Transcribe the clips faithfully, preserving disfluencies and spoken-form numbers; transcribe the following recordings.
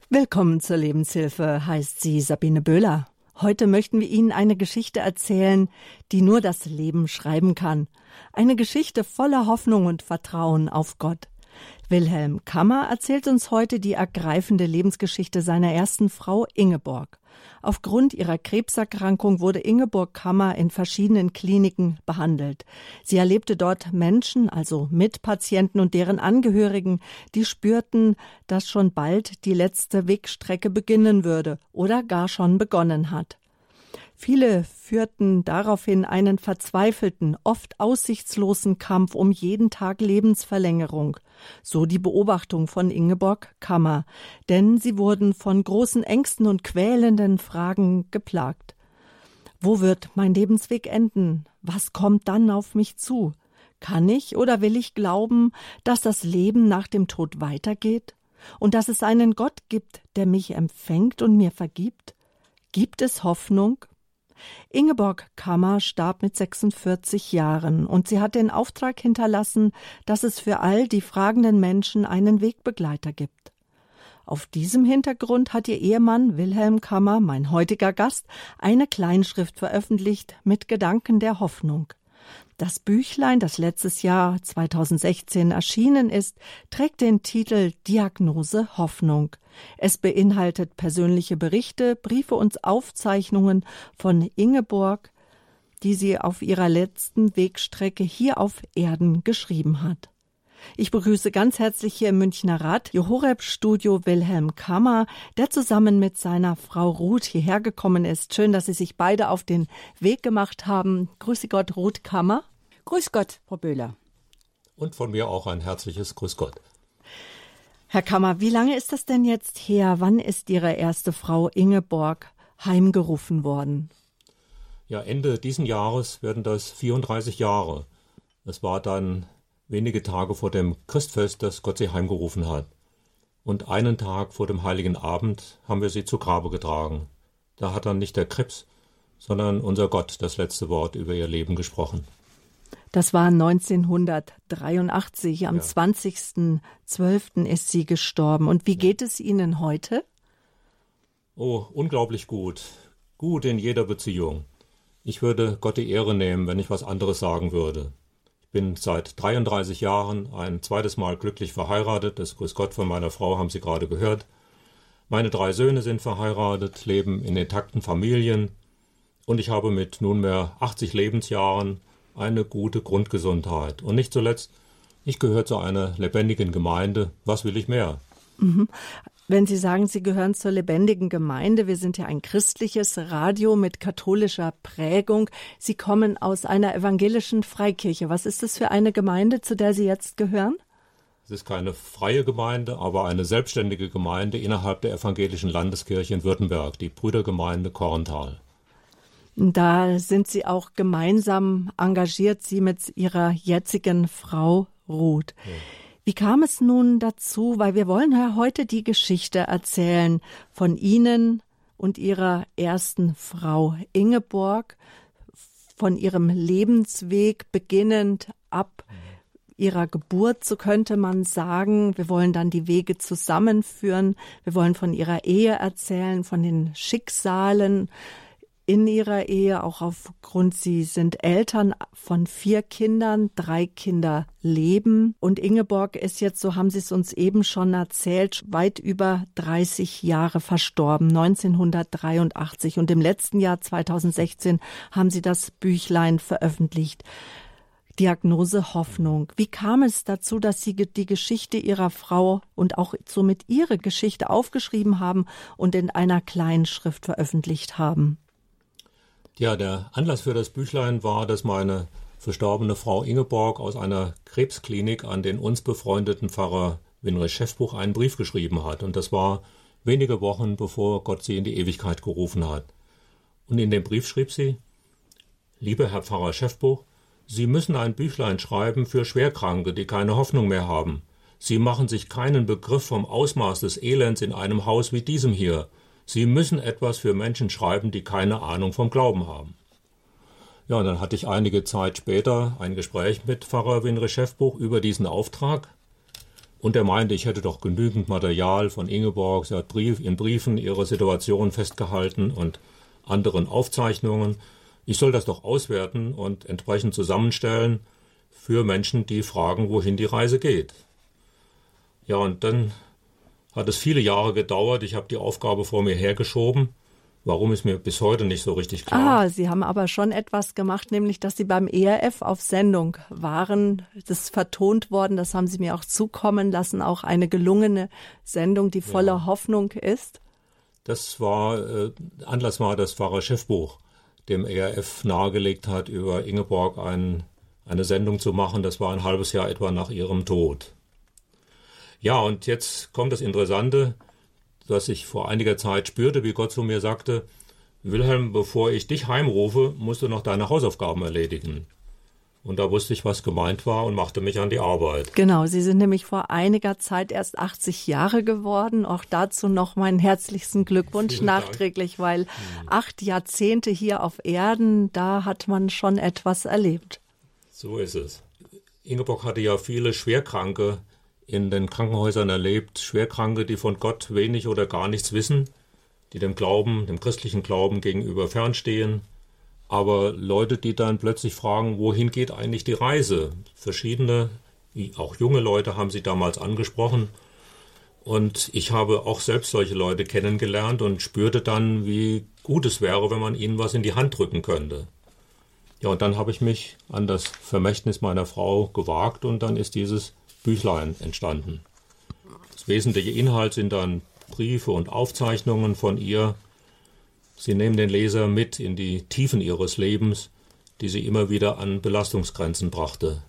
Willkommen zur Lebenshilfe, heißt sie Sabine Böhler. Heute möchten wir Ihnen eine Geschichte erzählen, die nur das Leben schreiben kann. Eine Geschichte voller Hoffnung und Vertrauen auf Gott. Wilhelm Kammer erzählt uns heute die ergreifende Lebensgeschichte seiner ersten Frau Ingeborg. Aufgrund ihrer Krebserkrankung wurde Ingeborg Kammer in verschiedenen Kliniken behandelt. Sie erlebte dort Menschen, also Mitpatienten und deren Angehörigen, die spürten, dass schon bald die letzte Wegstrecke beginnen würde oder gar schon begonnen hat. Viele führten daraufhin einen verzweifelten, oft aussichtslosen Kampf um jeden Tag Lebensverlängerung. So die Beobachtung von Ingeborg Kammer. Denn sie wurden von großen Ängsten und quälenden Fragen geplagt. Wo wird mein Lebensweg enden? Was kommt dann auf mich zu? Kann ich oder will ich glauben, dass das Leben nach dem Tod weitergeht? Und dass es einen Gott gibt, der mich empfängt und mir vergibt? Gibt es Hoffnung? Ingeborg Kammer starb mit sechsundvierzig Jahren und sie hat den Auftrag hinterlassen, dass es für all die fragenden Menschen einen Wegbegleiter gibt. Auf diesem Hintergrund hat ihr Ehemann Wilhelm Kammer, mein heutiger Gast, eine Kleinschrift veröffentlicht mit Gedanken der Hoffnung. Das Büchlein, das letztes Jahr zweitausendsechzehn erschienen ist, trägt den Titel Diagnose Hoffnung. Es beinhaltet persönliche Berichte, Briefe und Aufzeichnungen von Ingeborg, die sie auf ihrer letzten Wegstrecke hier auf Erden geschrieben hat. Ich begrüße ganz herzlich hier im Münchner Radio Horeb Studio Wilhelm Kammer, der zusammen mit seiner Frau Ruth hierher gekommen ist. Schön, dass Sie sich beide auf den Weg gemacht haben. Grüße Gott, Ruth Kammer. Grüß Gott, Frau Böhler. Und von mir auch ein herzliches Grüß Gott. Herr Kammer, wie lange ist das denn jetzt her? Wann ist Ihre erste Frau Ingeborg heimgerufen worden? Ja, Ende diesen Jahres werden das vierunddreißig Jahre. Es war dann wenige Tage vor dem Christfest, das Gott sie heimgerufen hat. Und einen Tag vor dem Heiligen Abend haben wir sie zu Grabe getragen. Da hat dann nicht der Krebs, sondern unser Gott das letzte Wort über ihr Leben gesprochen. Das war neunzehnhundertdreiundachtzig, am Ja. zwanzigsten zwölften ist sie gestorben. Und wie geht es Ihnen heute? Oh, unglaublich gut. Gut in jeder Beziehung. Ich würde Gott die Ehre nehmen, wenn ich was anderes sagen würde. Ich bin seit dreiunddreißig Jahren ein zweites Mal glücklich verheiratet. Das Grüß Gott von meiner Frau haben Sie gerade gehört. Meine drei Söhne sind verheiratet, leben in intakten Familien. Und ich habe mit nunmehr achtzig Lebensjahren eine gute Grundgesundheit. Und nicht zuletzt, ich gehöre zu einer lebendigen Gemeinde. Was will ich mehr? Mhm. Wenn Sie sagen, Sie gehören zur lebendigen Gemeinde, wir sind ja ein christliches Radio mit katholischer Prägung. Sie kommen aus einer evangelischen Freikirche. Was ist das für eine Gemeinde, zu der Sie jetzt gehören? Es ist keine freie Gemeinde, aber eine selbstständige Gemeinde innerhalb der evangelischen Landeskirche in Württemberg, die Brüdergemeinde Korntal. Da sind Sie auch gemeinsam engagiert, Sie mit Ihrer jetzigen Frau Ruth. Ja. Wie kam es nun dazu? Weil wir wollen ja heute die Geschichte erzählen von Ihnen und Ihrer ersten Frau Ingeborg, von Ihrem Lebensweg beginnend ab Ihrer Geburt, so könnte man sagen. Wir wollen dann die Wege zusammenführen. Wir wollen von Ihrer Ehe erzählen, von den Schicksalen in ihrer Ehe, auch aufgrund, sie sind Eltern von vier Kindern, drei Kinder leben. Und Ingeborg ist jetzt, so haben Sie es uns eben schon erzählt, weit über dreißig Jahre verstorben, neunzehnhundertdreiundachtzig. Und im letzten Jahr, zweitausendsechzehn, haben Sie das Büchlein veröffentlicht. Diagnose Hoffnung. Wie kam es dazu, dass Sie die Geschichte Ihrer Frau und auch somit Ihre Geschichte aufgeschrieben haben und in einer Kleinschrift veröffentlicht haben? Ja, der Anlass für das Büchlein war, dass meine verstorbene Frau Ingeborg aus einer Krebsklinik an den uns befreundeten Pfarrer Winrich Schäffbuch einen Brief geschrieben hat. Und das war wenige Wochen, bevor Gott sie in die Ewigkeit gerufen hat. Und in dem Brief schrieb sie: Lieber Herr Pfarrer Schäffbuch, Sie müssen ein Büchlein schreiben für Schwerkranke, die keine Hoffnung mehr haben. Sie machen sich keinen Begriff vom Ausmaß des Elends in einem Haus wie diesem hier. Sie müssen etwas für Menschen schreiben, die keine Ahnung vom Glauben haben. Ja, und dann hatte ich einige Zeit später ein Gespräch mit Pfarrer Winrich Schäffbuch über diesen Auftrag. Und er meinte, ich hätte doch genügend Material von Ingeborg. Sie hat Brief, in Briefen ihre Situation festgehalten und anderen Aufzeichnungen. Ich soll das doch auswerten und entsprechend zusammenstellen für Menschen, die fragen, wohin die Reise geht. Ja, und dann hat es viele Jahre gedauert. Ich habe die Aufgabe vor mir hergeschoben. Warum, ist mir bis heute nicht so richtig klar. Ah, Sie haben aber schon etwas gemacht, nämlich, dass Sie beim E R F auf Sendung waren. Das ist vertont worden, das haben Sie mir auch zukommen lassen. Auch eine gelungene Sendung, die voller ja. Hoffnung ist. Das war, äh, Anlass war das Pfarrer Schäffbuch, dem E R F nahegelegt hat, über Ingeborg ein, eine Sendung zu machen. Das war ein halbes Jahr etwa nach ihrem Tod. Ja, und jetzt kommt das Interessante, dass ich vor einiger Zeit spürte, wie Gott zu mir sagte, Wilhelm, bevor ich dich heimrufe, musst du noch deine Hausaufgaben erledigen. Und da wusste ich, was gemeint war und machte mich an die Arbeit. Genau, Sie sind nämlich vor einiger Zeit erst achtzig Jahre geworden. Auch dazu noch meinen herzlichsten Glückwunsch Vielen nachträglich, Dank. weil hm. acht Jahrzehnte hier auf Erden, da hat man schon etwas erlebt. So ist es. Ingeborg hatte ja viele Schwerkranke in den Krankenhäusern erlebt, Schwerkranke, die von Gott wenig oder gar nichts wissen, die dem Glauben, dem christlichen Glauben gegenüber fernstehen, aber Leute, die dann plötzlich fragen, wohin geht eigentlich die Reise? Verschiedene, auch junge Leute haben sie damals angesprochen und ich habe auch selbst solche Leute kennengelernt und spürte dann, wie gut es wäre, wenn man ihnen was in die Hand drücken könnte. Ja, und dann habe ich mich an das Vermächtnis meiner Frau gewagt und dann ist dieses Büchlein entstanden. Das wesentliche Inhalt sind dann Briefe und Aufzeichnungen von ihr. Sie nehmen den Leser mit in die Tiefen ihres Lebens, die sie immer wieder an Belastungsgrenzen brachte.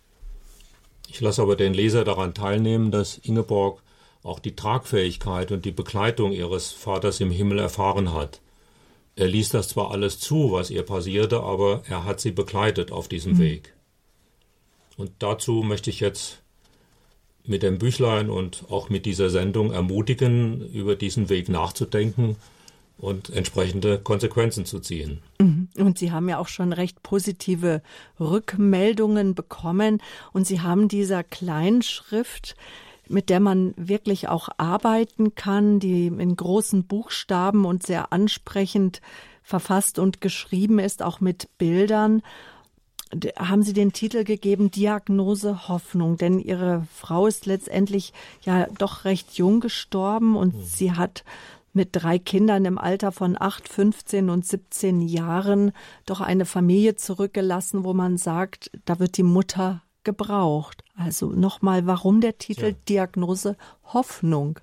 Ich lasse aber den Leser daran teilnehmen, dass Ingeborg auch die Tragfähigkeit und die Begleitung ihres Vaters im Himmel erfahren hat. Er ließ das zwar alles zu, was ihr passierte, aber er hat sie begleitet auf diesem mhm. Weg. Und dazu möchte ich jetzt mit dem Büchlein und auch mit dieser Sendung ermutigen, über diesen Weg nachzudenken und entsprechende Konsequenzen zu ziehen. Und Sie haben ja auch schon recht positive Rückmeldungen bekommen. Und Sie haben dieser Kleinschrift, mit der man wirklich auch arbeiten kann, die in großen Buchstaben und sehr ansprechend verfasst und geschrieben ist, auch mit Bildern, haben Sie den Titel gegeben, Diagnose Hoffnung, denn Ihre Frau ist letztendlich ja doch recht jung gestorben und mhm. sie hat mit drei Kindern im Alter von acht, fünfzehn und siebzehn Jahren doch eine Familie zurückgelassen, wo man sagt, da wird die Mutter gebraucht. Also nochmal, warum der Titel ja. Diagnose Hoffnung?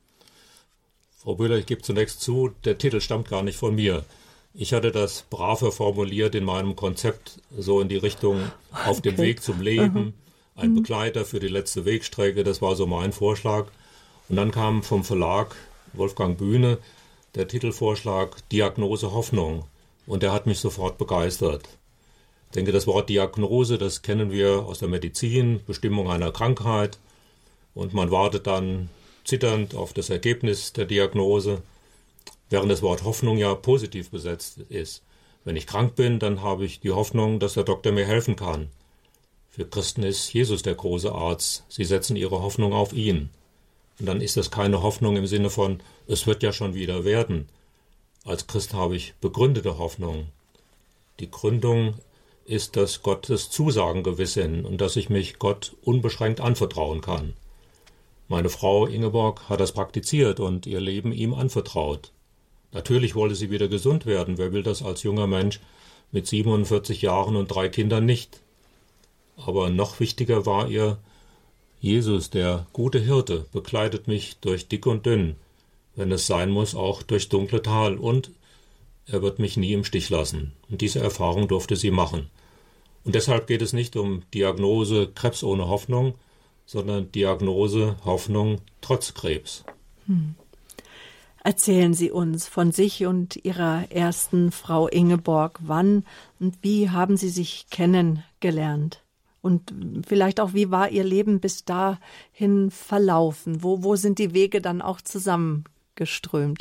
Frau Böhler, ich gebe zunächst zu, der Titel stammt gar nicht von mir. Ich hatte das braver formuliert in meinem Konzept, so in die Richtung auf dem okay. Weg zum Leben, ein Begleiter für die letzte Wegstrecke, das war so mein Vorschlag. Und dann kam vom Verlag Wolfgang Bühne der Titelvorschlag Diagnose Hoffnung und der hat mich sofort begeistert. Ich denke, das Wort Diagnose, das kennen wir aus der Medizin, Bestimmung einer Krankheit und man wartet dann zitternd auf das Ergebnis der Diagnose. Während das Wort Hoffnung ja positiv besetzt ist. Wenn ich krank bin, dann habe ich die Hoffnung, dass der Doktor mir helfen kann. Für Christen ist Jesus der große Arzt. Sie setzen ihre Hoffnung auf ihn. Und dann ist das keine Hoffnung im Sinne von, es wird ja schon wieder werden. Als Christ habe ich begründete Hoffnung. Die Gründung ist, dass Gottes Zusagen gewiss sind und dass ich mich Gott unbeschränkt anvertrauen kann. Meine Frau Ingeborg hat das praktiziert und ihr Leben ihm anvertraut. Natürlich wollte sie wieder gesund werden. Wer will das als junger Mensch mit siebenundvierzig Jahren und drei Kindern nicht? Aber noch wichtiger war ihr, Jesus, der gute Hirte, begleitet mich durch dick und dünn, wenn es sein muss, auch durchs dunkle Tal, und er wird mich nie im Stich lassen. Und diese Erfahrung durfte sie machen. Und deshalb geht es nicht um Diagnose Krebs ohne Hoffnung, sondern Diagnose Hoffnung trotz Krebs. Hm. Erzählen Sie uns von sich und Ihrer ersten Frau Ingeborg. Wann und wie haben Sie sich kennengelernt? Und vielleicht auch, wie war Ihr Leben bis dahin verlaufen? Wo, wo sind die Wege dann auch zusammengeströmt?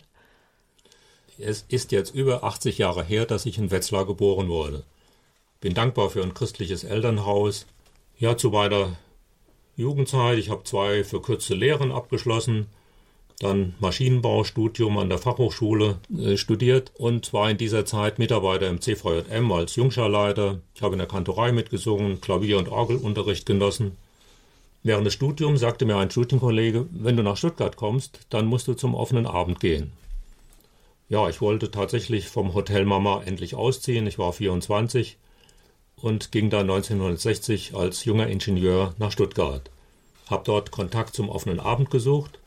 Es ist jetzt über achtzig Jahre her, dass ich in Wetzlar geboren wurde. Bin dankbar für ein christliches Elternhaus. Ja, zu meiner Jugendzeit. Ich habe zwei verkürzte Lehren abgeschlossen, dann Maschinenbaustudium an der Fachhochschule äh, studiert und war in dieser Zeit Mitarbeiter im C V J M als Jungscharleiter. Ich habe in der Kantorei mitgesungen, Klavier- und Orgelunterricht genossen. Während des Studiums sagte mir ein Studienkollege, wenn du nach Stuttgart kommst, dann musst du zum offenen Abend gehen. Ja, ich wollte tatsächlich vom Hotel Mama endlich ausziehen. Ich war vierundzwanzig und ging dann neunzehnhundertsechzig als junger Ingenieur nach Stuttgart. Habe dort Kontakt zum offenen Abend gesucht.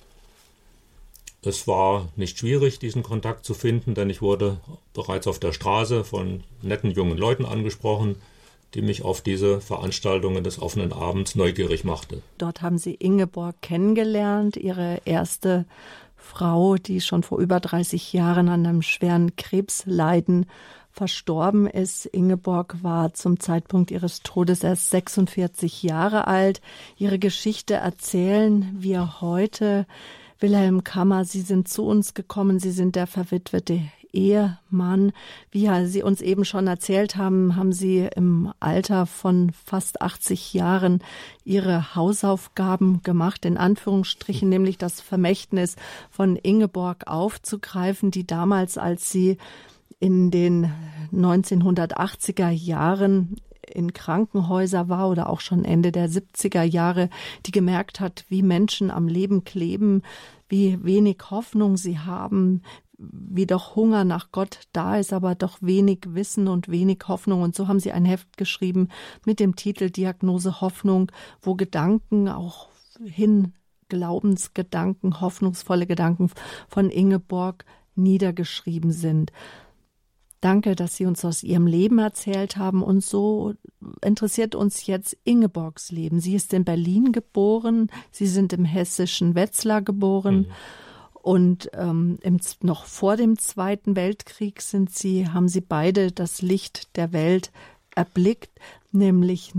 Es war nicht schwierig, diesen Kontakt zu finden, denn ich wurde bereits auf der Straße von netten jungen Leuten angesprochen, die mich auf diese Veranstaltungen des offenen Abends neugierig machte. Dort haben Sie Ingeborg kennengelernt, Ihre erste Frau, die schon vor über dreißig Jahren an einem schweren Krebsleiden verstorben ist. Ingeborg war zum Zeitpunkt ihres Todes erst sechsundvierzig Jahre alt. Ihre Geschichte erzählen wir heute. Wilhelm Kammer, Sie sind zu uns gekommen, Sie sind der verwitwete Ehemann. Wie Sie uns eben schon erzählt haben, haben Sie im Alter von fast achtzig Jahren Ihre Hausaufgaben gemacht, in Anführungsstrichen, nämlich das Vermächtnis von Ingeborg aufzugreifen, die damals, als sie in den neunzehnhundertachtziger Jahren in Krankenhäuser war oder auch schon Ende der siebziger Jahre, die gemerkt hat, wie Menschen am Leben kleben, wie wenig Hoffnung sie haben, wie doch Hunger nach Gott da ist, aber doch wenig Wissen und wenig Hoffnung. Und so haben sie ein Heft geschrieben mit dem Titel Diagnose Hoffnung, wo Gedanken auch hin, Glaubensgedanken, hoffnungsvolle Gedanken von Ingeborg niedergeschrieben sind. Danke, dass Sie uns aus Ihrem Leben erzählt haben. Und so interessiert uns jetzt Ingeborgs Leben. Sie ist in Berlin geboren. Sie sind im hessischen Wetzlar geboren. Mhm. Und ähm, im, noch vor dem Zweiten Weltkrieg sind Sie, haben Sie beide das Licht der Welt erblickt, nämlich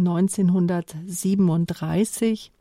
neunzehnhundertsiebenunddreißig.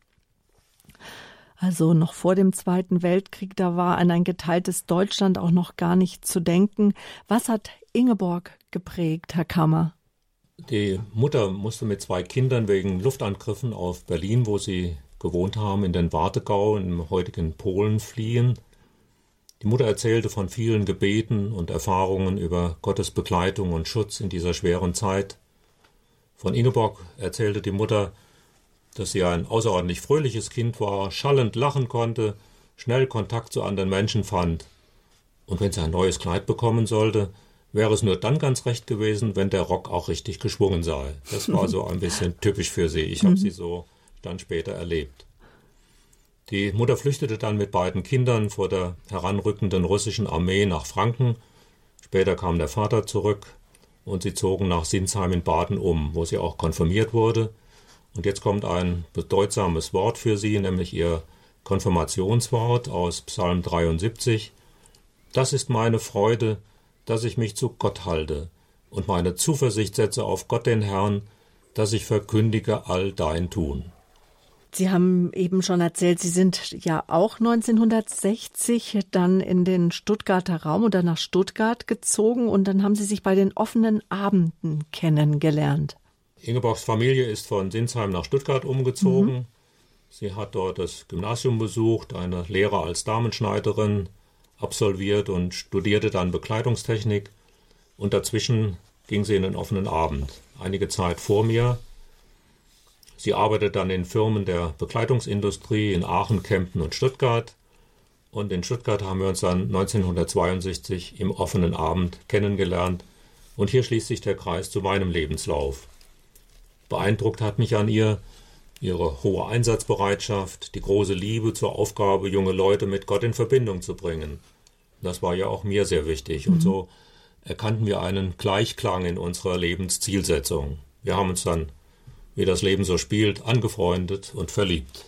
Also noch vor dem Zweiten Weltkrieg, da war an ein geteiltes Deutschland auch noch gar nicht zu denken. Was hat Ingeborg geprägt, Herr Kammer? Die Mutter musste mit zwei Kindern wegen Luftangriffen auf Berlin, wo sie gewohnt haben, in den Warthegau, im heutigen Polen, fliehen. Die Mutter erzählte von vielen Gebeten und Erfahrungen über Gottes Begleitung und Schutz in dieser schweren Zeit. Von Ingeborg erzählte die Mutter, dass sie ein außerordentlich fröhliches Kind war, schallend lachen konnte, schnell Kontakt zu anderen Menschen fand. Und wenn sie ein neues Kleid bekommen sollte, wäre es nur dann ganz recht gewesen, wenn der Rock auch richtig geschwungen sei. Das war so ein bisschen typisch für sie. Ich habe sie so dann später erlebt. Die Mutter flüchtete dann mit beiden Kindern vor der heranrückenden russischen Armee nach Franken. Später kam der Vater zurück und sie zogen nach Sinsheim in Baden um, wo sie auch konfirmiert wurde. Und jetzt kommt ein bedeutsames Wort für sie, nämlich ihr Konfirmationswort aus Psalm dreiundsiebzig. Das ist meine Freude, dass ich mich zu Gott halte und meine Zuversicht setze auf Gott den Herrn, dass ich verkündige all dein Tun. Sie haben eben schon erzählt, Sie sind ja auch neunzehnhundertsechzig dann in den Stuttgarter Raum oder nach Stuttgart gezogen und dann haben Sie sich bei den offenen Abenden kennengelernt. Ingeborgs Familie ist von Sinsheim nach Stuttgart umgezogen. Mhm. Sie hat dort das Gymnasium besucht, eine Lehre als Damenschneiderin absolviert und studierte dann Bekleidungstechnik. Und dazwischen ging sie in den offenen Abend, einige Zeit vor mir. Sie arbeitet dann in Firmen der Bekleidungsindustrie in Aachen, Kempten und Stuttgart. Und in Stuttgart haben wir uns dann neunzehnhundertzweiundsechzig im offenen Abend kennengelernt. Und hier schließt sich der Kreis zu meinem Lebenslauf. Beeindruckt hat mich an ihr ihre hohe Einsatzbereitschaft, die große Liebe zur Aufgabe, junge Leute mit Gott in Verbindung zu bringen. Das war ja auch mir sehr wichtig. Mhm. Und so erkannten wir einen Gleichklang in unserer Lebenszielsetzung. Wir haben uns dann, wie das Leben so spielt, angefreundet und verliebt.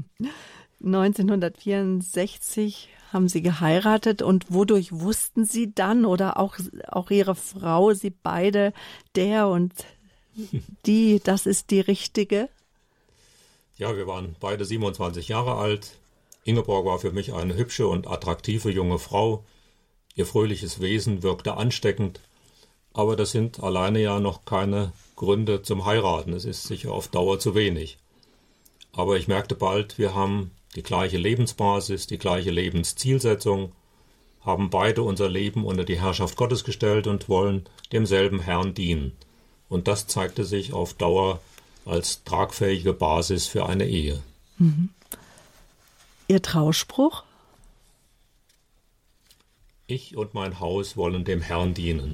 neunzehnhundertvierundsechzig haben Sie geheiratet und wodurch wussten Sie dann oder auch, auch Ihre Frau, Sie beide, der und die, das ist die richtige? Ja, wir waren beide siebenundzwanzig Jahre alt. Ingeborg war für mich eine hübsche und attraktive junge Frau. Ihr fröhliches Wesen wirkte ansteckend. Aber das sind alleine ja noch keine Gründe zum Heiraten. Es ist sicher auf Dauer zu wenig. Aber ich merkte bald, wir haben die gleiche Lebensbasis, die gleiche Lebenszielsetzung, haben beide unser Leben unter die Herrschaft Gottes gestellt und wollen demselben Herrn dienen. Und das zeigte sich auf Dauer als tragfähige Basis für eine Ehe. Mhm. Ihr Trauspruch? Ich und mein Haus wollen dem Herrn dienen.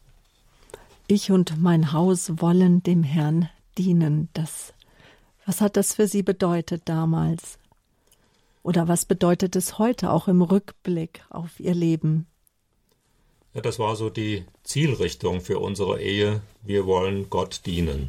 Ich und mein Haus wollen dem Herrn dienen. Das, was hat das für Sie bedeutet damals? Oder was bedeutet es heute, auch im Rückblick auf Ihr Leben? Ja, das war so die Zielrichtung für unsere Ehe. Wir wollen Gott dienen.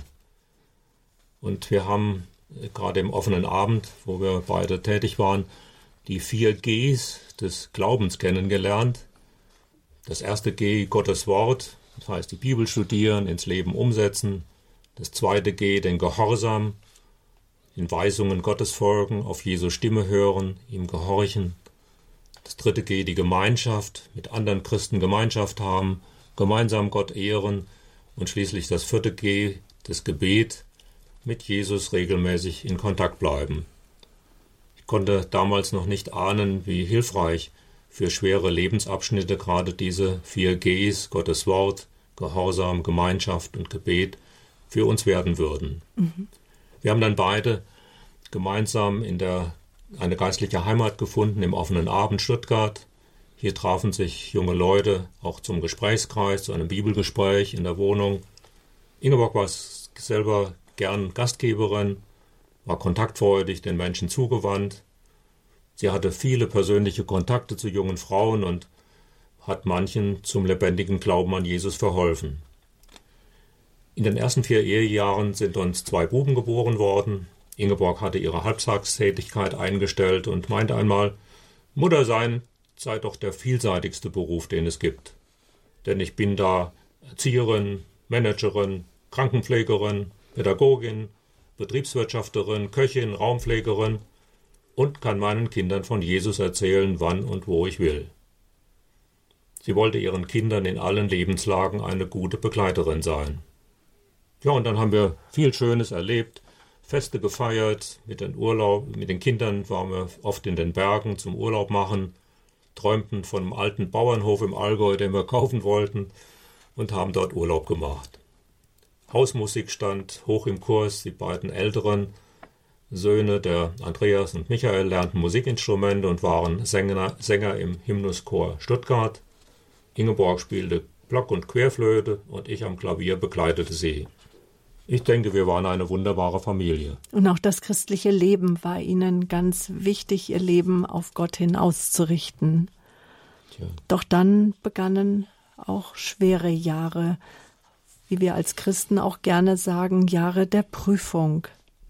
Und wir haben gerade im offenen Abend, wo wir beide tätig waren, die vier Gs des Glaubens kennengelernt. Das erste G, Gottes Wort, das heißt die Bibel studieren, ins Leben umsetzen. Das zweite G, den Gehorsam, den Weisungen Gottes folgen, auf Jesu Stimme hören, ihm gehorchen. Das dritte G, die Gemeinschaft, mit anderen Christen Gemeinschaft haben, gemeinsam Gott ehren. Und schließlich das vierte G, das Gebet, mit Jesus regelmäßig in Kontakt bleiben. Ich konnte damals noch nicht ahnen, wie hilfreich für schwere Lebensabschnitte gerade diese vier Gs, Gottes Wort, Gehorsam, Gemeinschaft und Gebet, für uns werden würden. Mhm. Wir haben dann beide gemeinsam in der, eine geistliche Heimat gefunden, im offenen Abend Stuttgart. Hier trafen sich junge Leute auch zum Gesprächskreis, zu einem Bibelgespräch in der Wohnung. Ingeborg war selber gern Gastgeberin, war kontaktfreudig, den Menschen zugewandt. Sie hatte viele persönliche Kontakte zu jungen Frauen und hat manchen zum lebendigen Glauben an Jesus verholfen. In den ersten vier Ehejahren sind uns zwei Buben geboren worden. Ingeborg hatte ihre Halbtagstätigkeit eingestellt und meinte einmal, Mutter sein sei doch der vielseitigste Beruf, den es gibt. Denn ich bin da Erzieherin, Managerin, Krankenpflegerin, Pädagogin, Betriebswirtschafterin, Köchin, Raumpflegerin und kann meinen Kindern von Jesus erzählen, wann und wo ich will. Sie wollte ihren Kindern in allen Lebenslagen eine gute Begleiterin sein. Ja, und dann haben wir viel Schönes erlebt, Feste gefeiert, mit den Urlaub, mit den Kindern waren wir oft in den Bergen zum Urlaub machen, träumten von einem alten Bauernhof im Allgäu, den wir kaufen wollten, und haben dort Urlaub gemacht. Hausmusik stand hoch im Kurs, die beiden älteren Söhne, der Andreas und Michael, lernten Musikinstrumente und waren Sänger, Sänger im Hymnuschor Stuttgart. Ingeborg spielte Block- und Querflöte und ich am Klavier begleitete sie. Ich denke, wir waren eine wunderbare Familie. Und auch das christliche Leben war Ihnen ganz wichtig, Ihr Leben auf Gott hin auszurichten. Tja. Doch dann begannen auch schwere Jahre, wie wir als Christen auch gerne sagen, Jahre der Prüfung.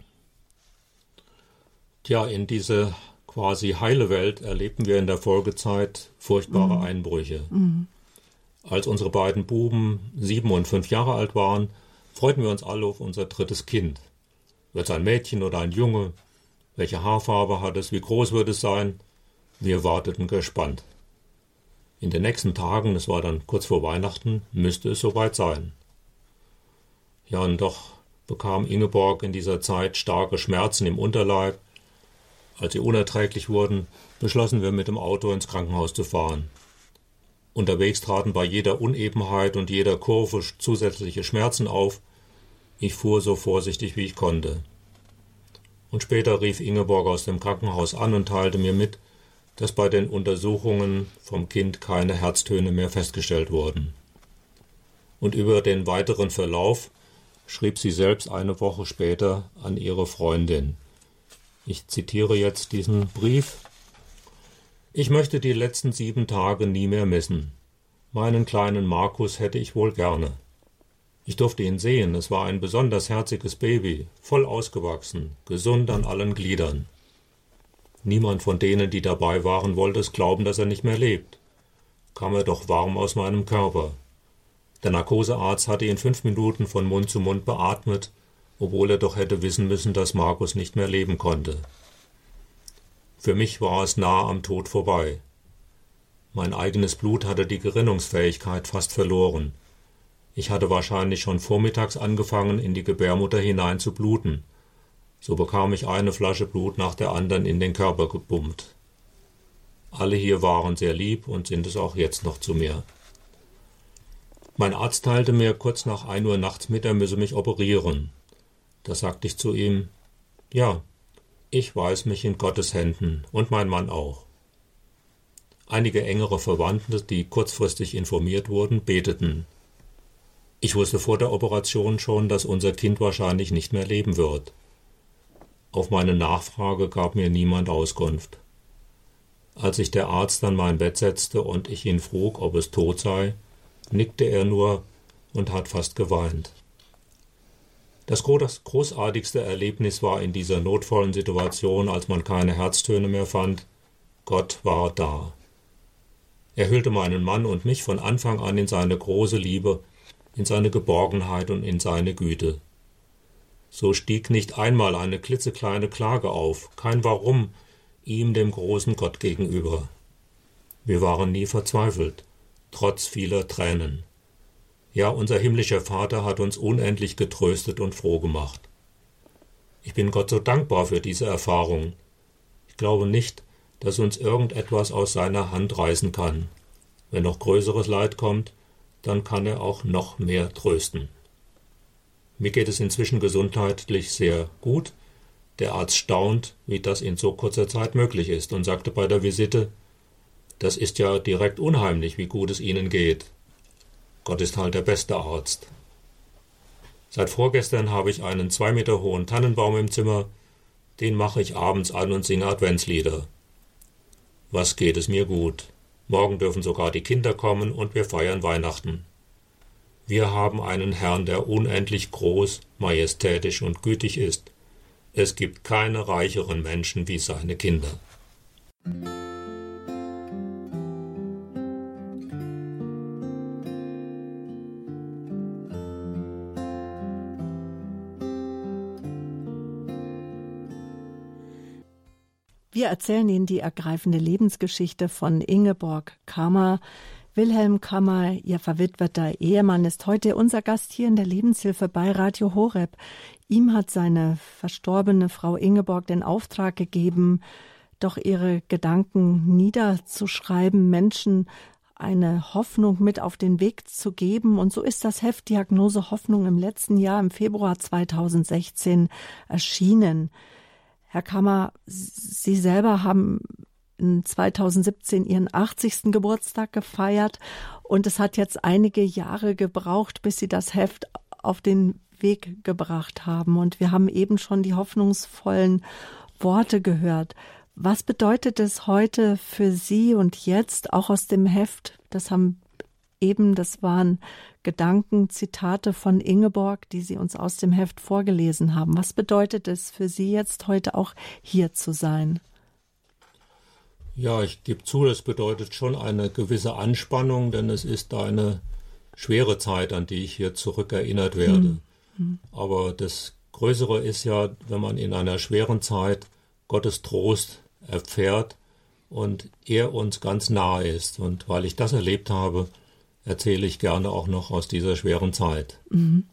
Tja, in diese quasi heile Welt erlebten wir in der Folgezeit furchtbare Mhm. Einbrüche. Mhm. Als unsere beiden Buben sieben und fünf Jahre alt waren, freuten wir uns alle auf unser drittes Kind. Wird es ein Mädchen oder ein Junge? Welche Haarfarbe hat es? Wie groß wird es sein? Wir warteten gespannt. In den nächsten Tagen, das war dann kurz vor Weihnachten, müsste es soweit sein. Ja, und doch bekam Ingeborg in dieser Zeit starke Schmerzen im Unterleib. Als sie unerträglich wurden, beschlossen wir, mit dem Auto ins Krankenhaus zu fahren. Unterwegs traten bei jeder Unebenheit und jeder Kurve zusätzliche Schmerzen auf. Ich fuhr so vorsichtig, wie ich konnte. Und später rief Ingeborg aus dem Krankenhaus an und teilte mir mit, dass bei den Untersuchungen vom Kind keine Herztöne mehr festgestellt wurden. Und über den weiteren Verlauf schrieb sie selbst eine Woche später an ihre Freundin. Ich zitiere jetzt diesen Brief. Ich möchte die letzten sieben Tage nie mehr missen. Meinen kleinen Markus hätte ich wohl gerne. Ich durfte ihn sehen, es war ein besonders herziges Baby, voll ausgewachsen, gesund an allen Gliedern. Niemand von denen, die dabei waren, wollte es glauben, dass er nicht mehr lebt. Kam er doch warm aus meinem Körper. Der Narkosearzt hatte ihn fünf Minuten von Mund zu Mund beatmet, obwohl er doch hätte wissen müssen, dass Markus nicht mehr leben konnte. Für mich war es nahe am Tod vorbei. Mein eigenes Blut hatte die Gerinnungsfähigkeit fast verloren. Ich hatte wahrscheinlich schon vormittags angefangen, in die Gebärmutter hinein zu bluten. So bekam ich eine Flasche Blut nach der anderen in den Körper gepumpt. Alle hier waren sehr lieb und sind es auch jetzt noch zu mir. Mein Arzt teilte mir kurz nach ein Uhr nachts mit, er müsse mich operieren. Da sagte ich zu ihm, ja, ich weiß mich in Gottes Händen und mein Mann auch. Einige engere Verwandte, die kurzfristig informiert wurden, beteten. Ich wusste vor der Operation schon, dass unser Kind wahrscheinlich nicht mehr leben wird. Auf meine Nachfrage gab mir niemand Auskunft. Als sich der Arzt an mein Bett setzte und ich ihn frug, ob es tot sei, nickte er nur und hat fast geweint. Das großartigste Erlebnis war in dieser notvollen Situation, als man keine Herztöne mehr fand, Gott war da. Er hüllte meinen Mann und mich von Anfang an in seine große Liebe, in seine Geborgenheit und in seine Güte. So stieg nicht einmal eine klitzekleine Klage auf, kein Warum, ihm, dem großen Gott gegenüber. Wir waren nie verzweifelt, trotz vieler Tränen. Ja, unser himmlischer Vater hat uns unendlich getröstet und froh gemacht. Ich bin Gott so dankbar für diese Erfahrung. Ich glaube nicht, dass uns irgendetwas aus seiner Hand reißen kann. Wenn noch größeres Leid kommt, dann kann er auch noch mehr trösten. Mir geht es inzwischen gesundheitlich sehr gut. Der Arzt staunt, wie das in so kurzer Zeit möglich ist, und sagte bei der Visite, das ist ja direkt unheimlich, wie gut es Ihnen geht. Gott ist halt der beste Arzt. Seit vorgestern habe ich einen zwei Meter hohen Tannenbaum im Zimmer, den mache ich abends an und singe Adventslieder. Was geht es mir gut. Morgen dürfen sogar die Kinder kommen und wir feiern Weihnachten. Wir haben einen Herrn, der unendlich groß, majestätisch und gütig ist. Es gibt keine reicheren Menschen wie seine Kinder. Wir erzählen Ihnen die ergreifende Lebensgeschichte von Ingeborg Kammer. Wilhelm Kammer, ihr verwitweter Ehemann, ist heute unser Gast hier in der Lebenshilfe bei Radio Horeb. Ihm hat seine verstorbene Frau Ingeborg den Auftrag gegeben, doch ihre Gedanken niederzuschreiben, Menschen eine Hoffnung mit auf den Weg zu geben. Und so ist das Heft Diagnose Hoffnung im letzten Jahr, im Februar zweitausendsechzehn, erschienen. Herr Kammer, Sie selber haben in zweitausendsiebzehn Ihren achtzigsten Geburtstag gefeiert und es hat jetzt einige Jahre gebraucht, bis Sie das Heft auf den Weg gebracht haben. Und wir haben eben schon die hoffnungsvollen Worte gehört. Was bedeutet es heute für Sie und jetzt, auch aus dem Heft? Das haben eben, das waren Gedanken, Zitate von Ingeborg, die Sie uns aus dem Heft vorgelesen haben. Was bedeutet es für Sie jetzt heute auch hier zu sein? Ja, ich gebe zu, das bedeutet schon eine gewisse Anspannung, denn es ist eine schwere Zeit, an die ich hier zurückerinnert werde. Mhm. Aber das Größere ist ja, wenn man in einer schweren Zeit Gottes Trost erfährt und er uns ganz nahe ist. Und weil ich das erlebt habe, erzähle ich gerne auch noch aus dieser schweren Zeit. Mhm.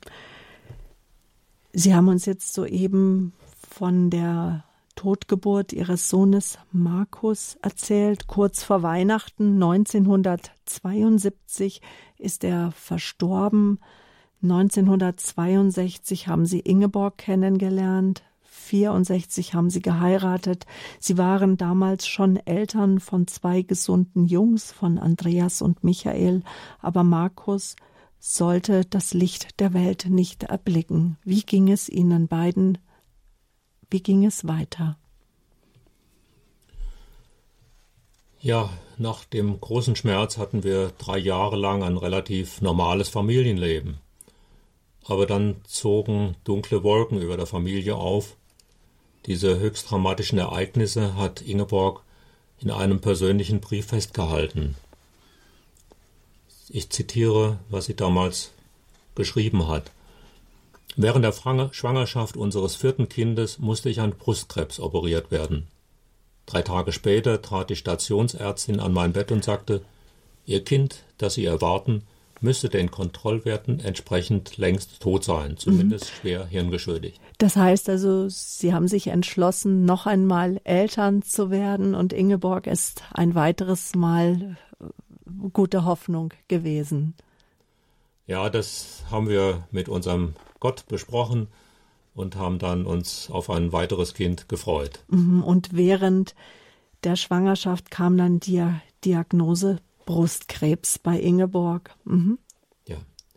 Sie haben uns jetzt soeben von der Totgeburt Ihres Sohnes Markus erzählt. Kurz vor Weihnachten neunzehnhundertzweiundsiebzig ist er verstorben. neunzehnhundertzweiundsechzig haben Sie Ingeborg kennengelernt. vierundsechzig haben Sie geheiratet. Sie waren damals schon Eltern von zwei gesunden Jungs, von Andreas und Michael. Aber Markus sollte das Licht der Welt nicht erblicken. Wie ging es Ihnen beiden? Wie ging es weiter? Ja, nach dem großen Schmerz hatten wir drei Jahre lang ein relativ normales Familienleben. Aber dann zogen dunkle Wolken über der Familie auf. Diese höchst dramatischen Ereignisse hat Ingeborg in einem persönlichen Brief festgehalten. Ich zitiere, was sie damals geschrieben hat. Während der Schwangerschaft unseres vierten Kindes musste ich an Brustkrebs operiert werden. Drei Tage später trat die Stationsärztin an mein Bett und sagte, Ihr Kind, das Sie erwarten, müsste den Kontrollwerten entsprechend längst tot sein, zumindest mhm. schwer hirngeschädigt. Das heißt also, Sie haben sich entschlossen, noch einmal Eltern zu werden, und Ingeborg ist ein weiteres Mal gute Hoffnung gewesen. Ja, das haben wir mit unserem Gott besprochen und haben dann uns auf ein weiteres Kind gefreut. Und während der Schwangerschaft kam dann die Diagnose Brustkrebs bei Ingeborg. Mhm. Ja.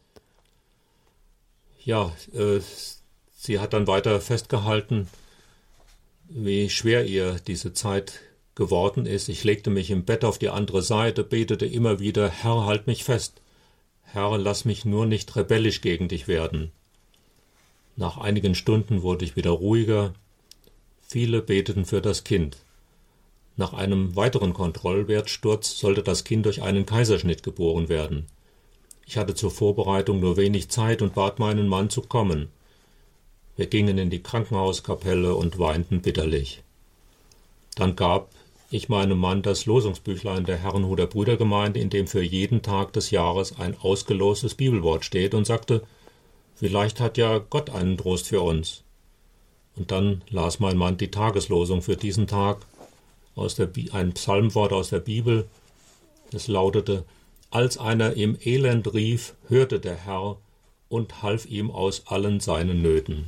Ja, äh, sie hat dann weiter festgehalten, wie schwer ihr diese Zeit geworden ist. Ich legte mich im Bett auf die andere Seite, betete immer wieder: Herr, halt mich fest. Herr, lass mich nur nicht rebellisch gegen dich werden. Nach einigen Stunden wurde ich wieder ruhiger. Viele beteten für das Kind. Nach einem weiteren Kontrollwertsturz sollte das Kind durch einen Kaiserschnitt geboren werden. Ich hatte zur Vorbereitung nur wenig Zeit und bat meinen Mann zu kommen. Wir gingen in die Krankenhauskapelle und weinten bitterlich. Dann gab ich meinem Mann das Losungsbüchlein der Herrenhuter Brüdergemeinde, in dem für jeden Tag des Jahres ein ausgelostes Bibelwort steht, und sagte: Vielleicht hat ja Gott einen Trost für uns. Und dann las mein Mann die Tageslosung für diesen Tag, aus der Bi- ein Psalmwort aus der Bibel. Es lautete: Als einer im Elend rief, hörte der Herr und half ihm aus allen seinen Nöten.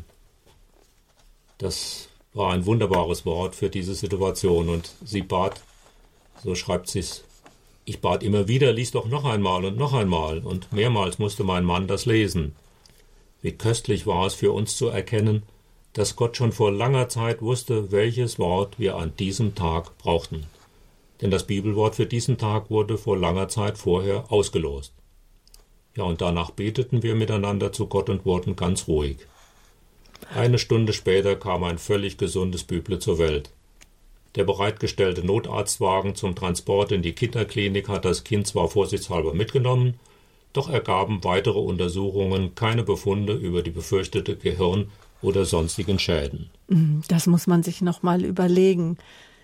Das war ein wunderbares Wort für diese Situation, und sie bat, so schreibt sie es, ich bat immer wieder, lies doch noch einmal und noch einmal, und mehrmals musste mein Mann das lesen. Wie köstlich war es für uns zu erkennen, dass Gott schon vor langer Zeit wusste, welches Wort wir an diesem Tag brauchten. Denn das Bibelwort für diesen Tag wurde vor langer Zeit vorher ausgelost. Ja, und danach beteten wir miteinander zu Gott und wurden ganz ruhig. Eine Stunde später kam ein völlig gesundes Büble zur Welt. Der bereitgestellte Notarztwagen zum Transport in die Kinderklinik hat das Kind zwar vorsichtshalber mitgenommen, doch ergaben weitere Untersuchungen keine Befunde über die befürchtete Gehirn- oder sonstigen Schäden. Das muss man sich noch mal überlegen.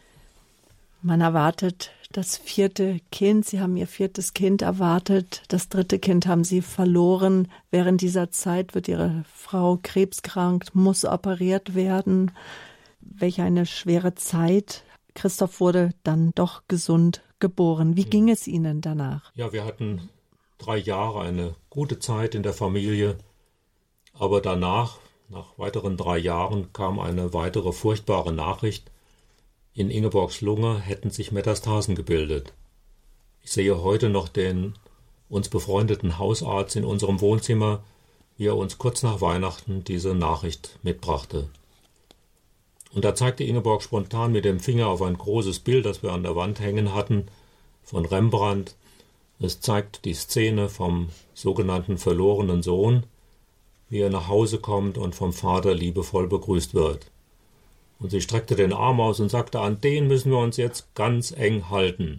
Man erwartet das vierte Kind. Sie haben Ihr viertes Kind erwartet. Das dritte Kind haben Sie verloren. Während dieser Zeit wird Ihre Frau krebskrank, muss operiert werden. Welch eine schwere Zeit. Christoph wurde dann doch gesund geboren. Wie ging es Ihnen danach? Ja, wir hatten drei Jahre eine gute Zeit in der Familie. Aber danach, nach weiteren drei Jahren, kam eine weitere furchtbare Nachricht. In Ingeborgs Lunge hätten sich Metastasen gebildet. Ich sehe heute noch den uns befreundeten Hausarzt in unserem Wohnzimmer, wie er uns kurz nach Weihnachten diese Nachricht mitbrachte. Und da zeigte Ingeborg spontan mit dem Finger auf ein großes Bild, das wir an der Wand hängen hatten, von Rembrandt. Es zeigt die Szene vom sogenannten verlorenen Sohn, wie er nach Hause kommt und vom Vater liebevoll begrüßt wird. Und sie streckte den Arm aus und sagte, an den müssen wir uns jetzt ganz eng halten.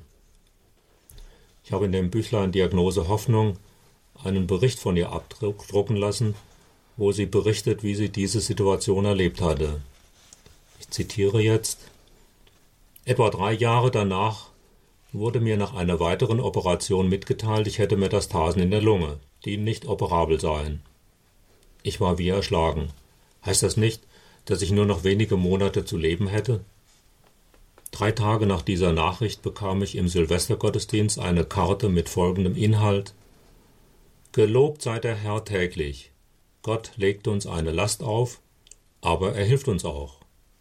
Ich habe in dem Büchlein Diagnose Hoffnung einen Bericht von ihr abdrucken lassen, wo sie berichtet, wie sie diese Situation erlebt hatte. Ich zitiere jetzt: Etwa drei Jahre danach wurde mir nach einer weiteren Operation mitgeteilt, ich hätte Metastasen in der Lunge, die nicht operabel seien. Ich war wie erschlagen. Heißt das nicht, dass ich nur noch wenige Monate zu leben hätte? Drei Tage nach dieser Nachricht bekam ich im Silvestergottesdienst eine Karte mit folgendem Inhalt: Gelobt sei der Herr täglich. Gott legt uns eine Last auf, aber er hilft uns auch.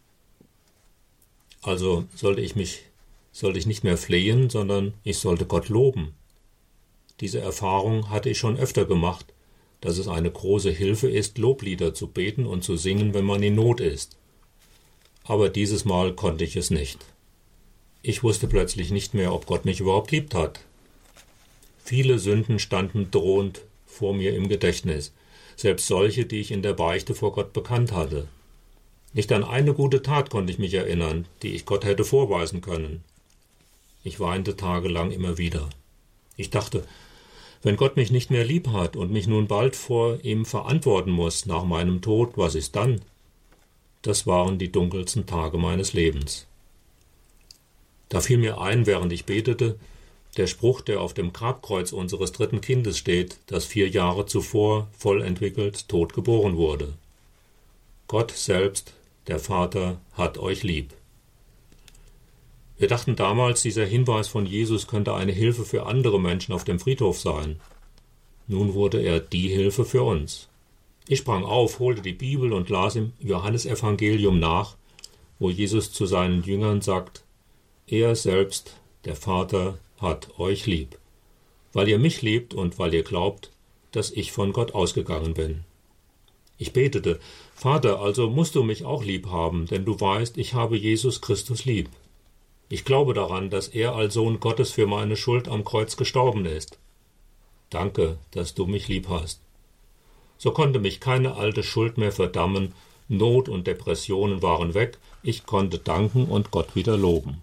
Also sollte ich mich, sollte ich nicht mehr flehen, sondern ich sollte Gott loben. Diese Erfahrung hatte ich schon öfter gemacht, dass es eine große Hilfe ist, Loblieder zu beten und zu singen, wenn man in Not ist. Aber dieses Mal konnte ich es nicht. Ich wusste plötzlich nicht mehr, ob Gott mich überhaupt liebt hat. Viele Sünden standen drohend vor mir im Gedächtnis, selbst solche, die ich in der Beichte vor Gott bekannt hatte. Nicht an eine gute Tat konnte ich mich erinnern, die ich Gott hätte vorweisen können. Ich weinte tagelang immer wieder. Ich dachte, wenn Gott mich nicht mehr lieb hat und mich nun bald vor ihm verantworten muss nach meinem Tod, was ist dann? Das waren die dunkelsten Tage meines Lebens. Da fiel mir ein, während ich betete, Der Spruch, der auf dem Grabkreuz unseres dritten Kindes steht, das vier Jahre zuvor voll entwickelt, tot geboren wurde. Gott selbst, der Vater, hat euch lieb. Wir dachten damals, dieser Hinweis von Jesus könnte eine Hilfe für andere Menschen auf dem Friedhof sein. Nun wurde er die Hilfe für uns. Ich sprang auf, holte die Bibel und las im Johannesevangelium nach, wo Jesus zu seinen Jüngern sagt, er selbst, der Vater, hat euch lieb, weil ihr mich liebt und weil ihr glaubt, dass ich von Gott ausgegangen bin. Ich betete, Vater, also musst du mich auch lieb haben, denn du weißt, ich habe Jesus Christus lieb. Ich glaube daran, dass er als Sohn Gottes für meine Schuld am Kreuz gestorben ist. Danke, dass du mich lieb hast. So konnte mich keine alte Schuld mehr verdammen, Not und Depressionen waren weg, ich konnte danken und Gott wieder loben.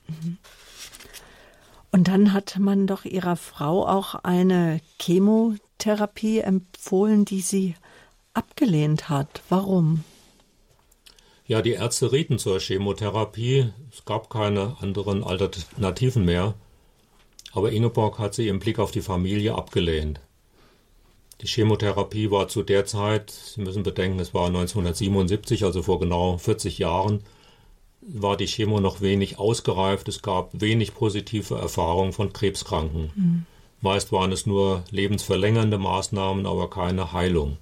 Und dann hat man doch Ihrer Frau auch eine Chemotherapie empfohlen, die sie abgelehnt hat. Warum? Ja, die Ärzte rieten zur Chemotherapie. Es gab keine anderen Alternativen mehr. Aber Ingeborg hat sie im Blick auf die Familie abgelehnt. Die Chemotherapie war zu der Zeit, Sie müssen bedenken, es war neunzehnhundertsiebenundsiebzig, also vor genau vierzig Jahren, war die Chemo noch wenig ausgereift. Es gab wenig positive Erfahrungen von Krebskranken. Mhm. Meist waren es nur lebensverlängernde Maßnahmen, aber keine Heilung.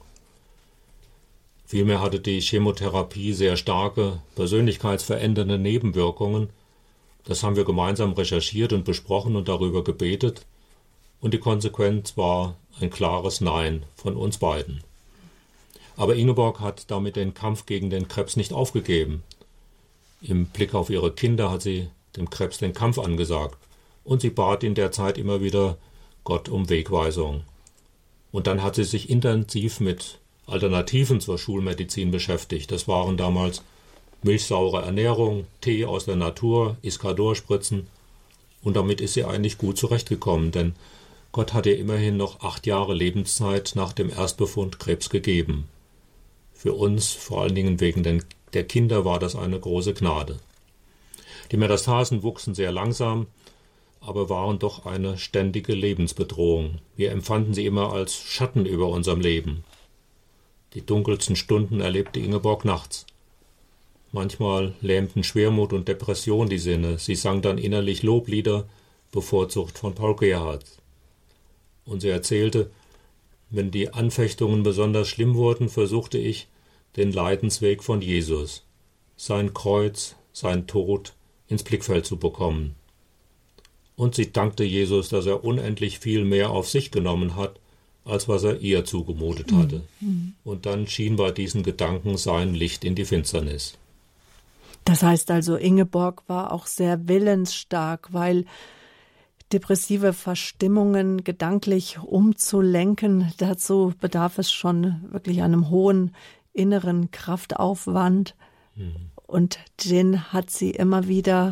Vielmehr hatte die Chemotherapie sehr starke, persönlichkeitsverändernde Nebenwirkungen. Das haben wir gemeinsam recherchiert und besprochen und darüber gebetet. Und die Konsequenz war ein klares Nein von uns beiden. Aber Ingeborg hat damit den Kampf gegen den Krebs nicht aufgegeben. Im Blick auf ihre Kinder hat sie dem Krebs den Kampf angesagt. Und sie bat in der Zeit immer wieder Gott um Wegweisung. Und dann hat sie sich intensiv mit Alternativen zur Schulmedizin beschäftigt. Das waren damals milchsaure Ernährung, Tee aus der Natur, Iscador-Spritzen. Und damit ist sie eigentlich gut zurechtgekommen, denn Gott hat ihr immerhin noch acht Jahre Lebenszeit nach dem Erstbefund Krebs gegeben. Für uns, vor allen Dingen wegen den, der Kinder, war das eine große Gnade. Die Metastasen wuchsen sehr langsam, aber waren doch eine ständige Lebensbedrohung. Wir empfanden sie immer als Schatten über unserem Leben. Die dunkelsten Stunden erlebte Ingeborg nachts. Manchmal lähmten Schwermut und Depression die Sinne. Sie sang dann innerlich Loblieder, bevorzugt von Paul Gerhardt. Und sie erzählte, wenn die Anfechtungen besonders schlimm wurden, versuchte ich den Leidensweg von Jesus, sein Kreuz, sein Tod ins Blickfeld zu bekommen. Und sie dankte Jesus, dass er unendlich viel mehr auf sich genommen hat, als was er ihr zugemutet hatte. Mhm. Und dann schien bei diesen Gedanken sein Licht in die Finsternis. Das heißt also, Ingeborg war auch sehr willensstark, weil depressive Verstimmungen gedanklich umzulenken, dazu bedarf es schon wirklich einem hohen inneren Kraftaufwand. Mhm. Und den hat sie immer wieder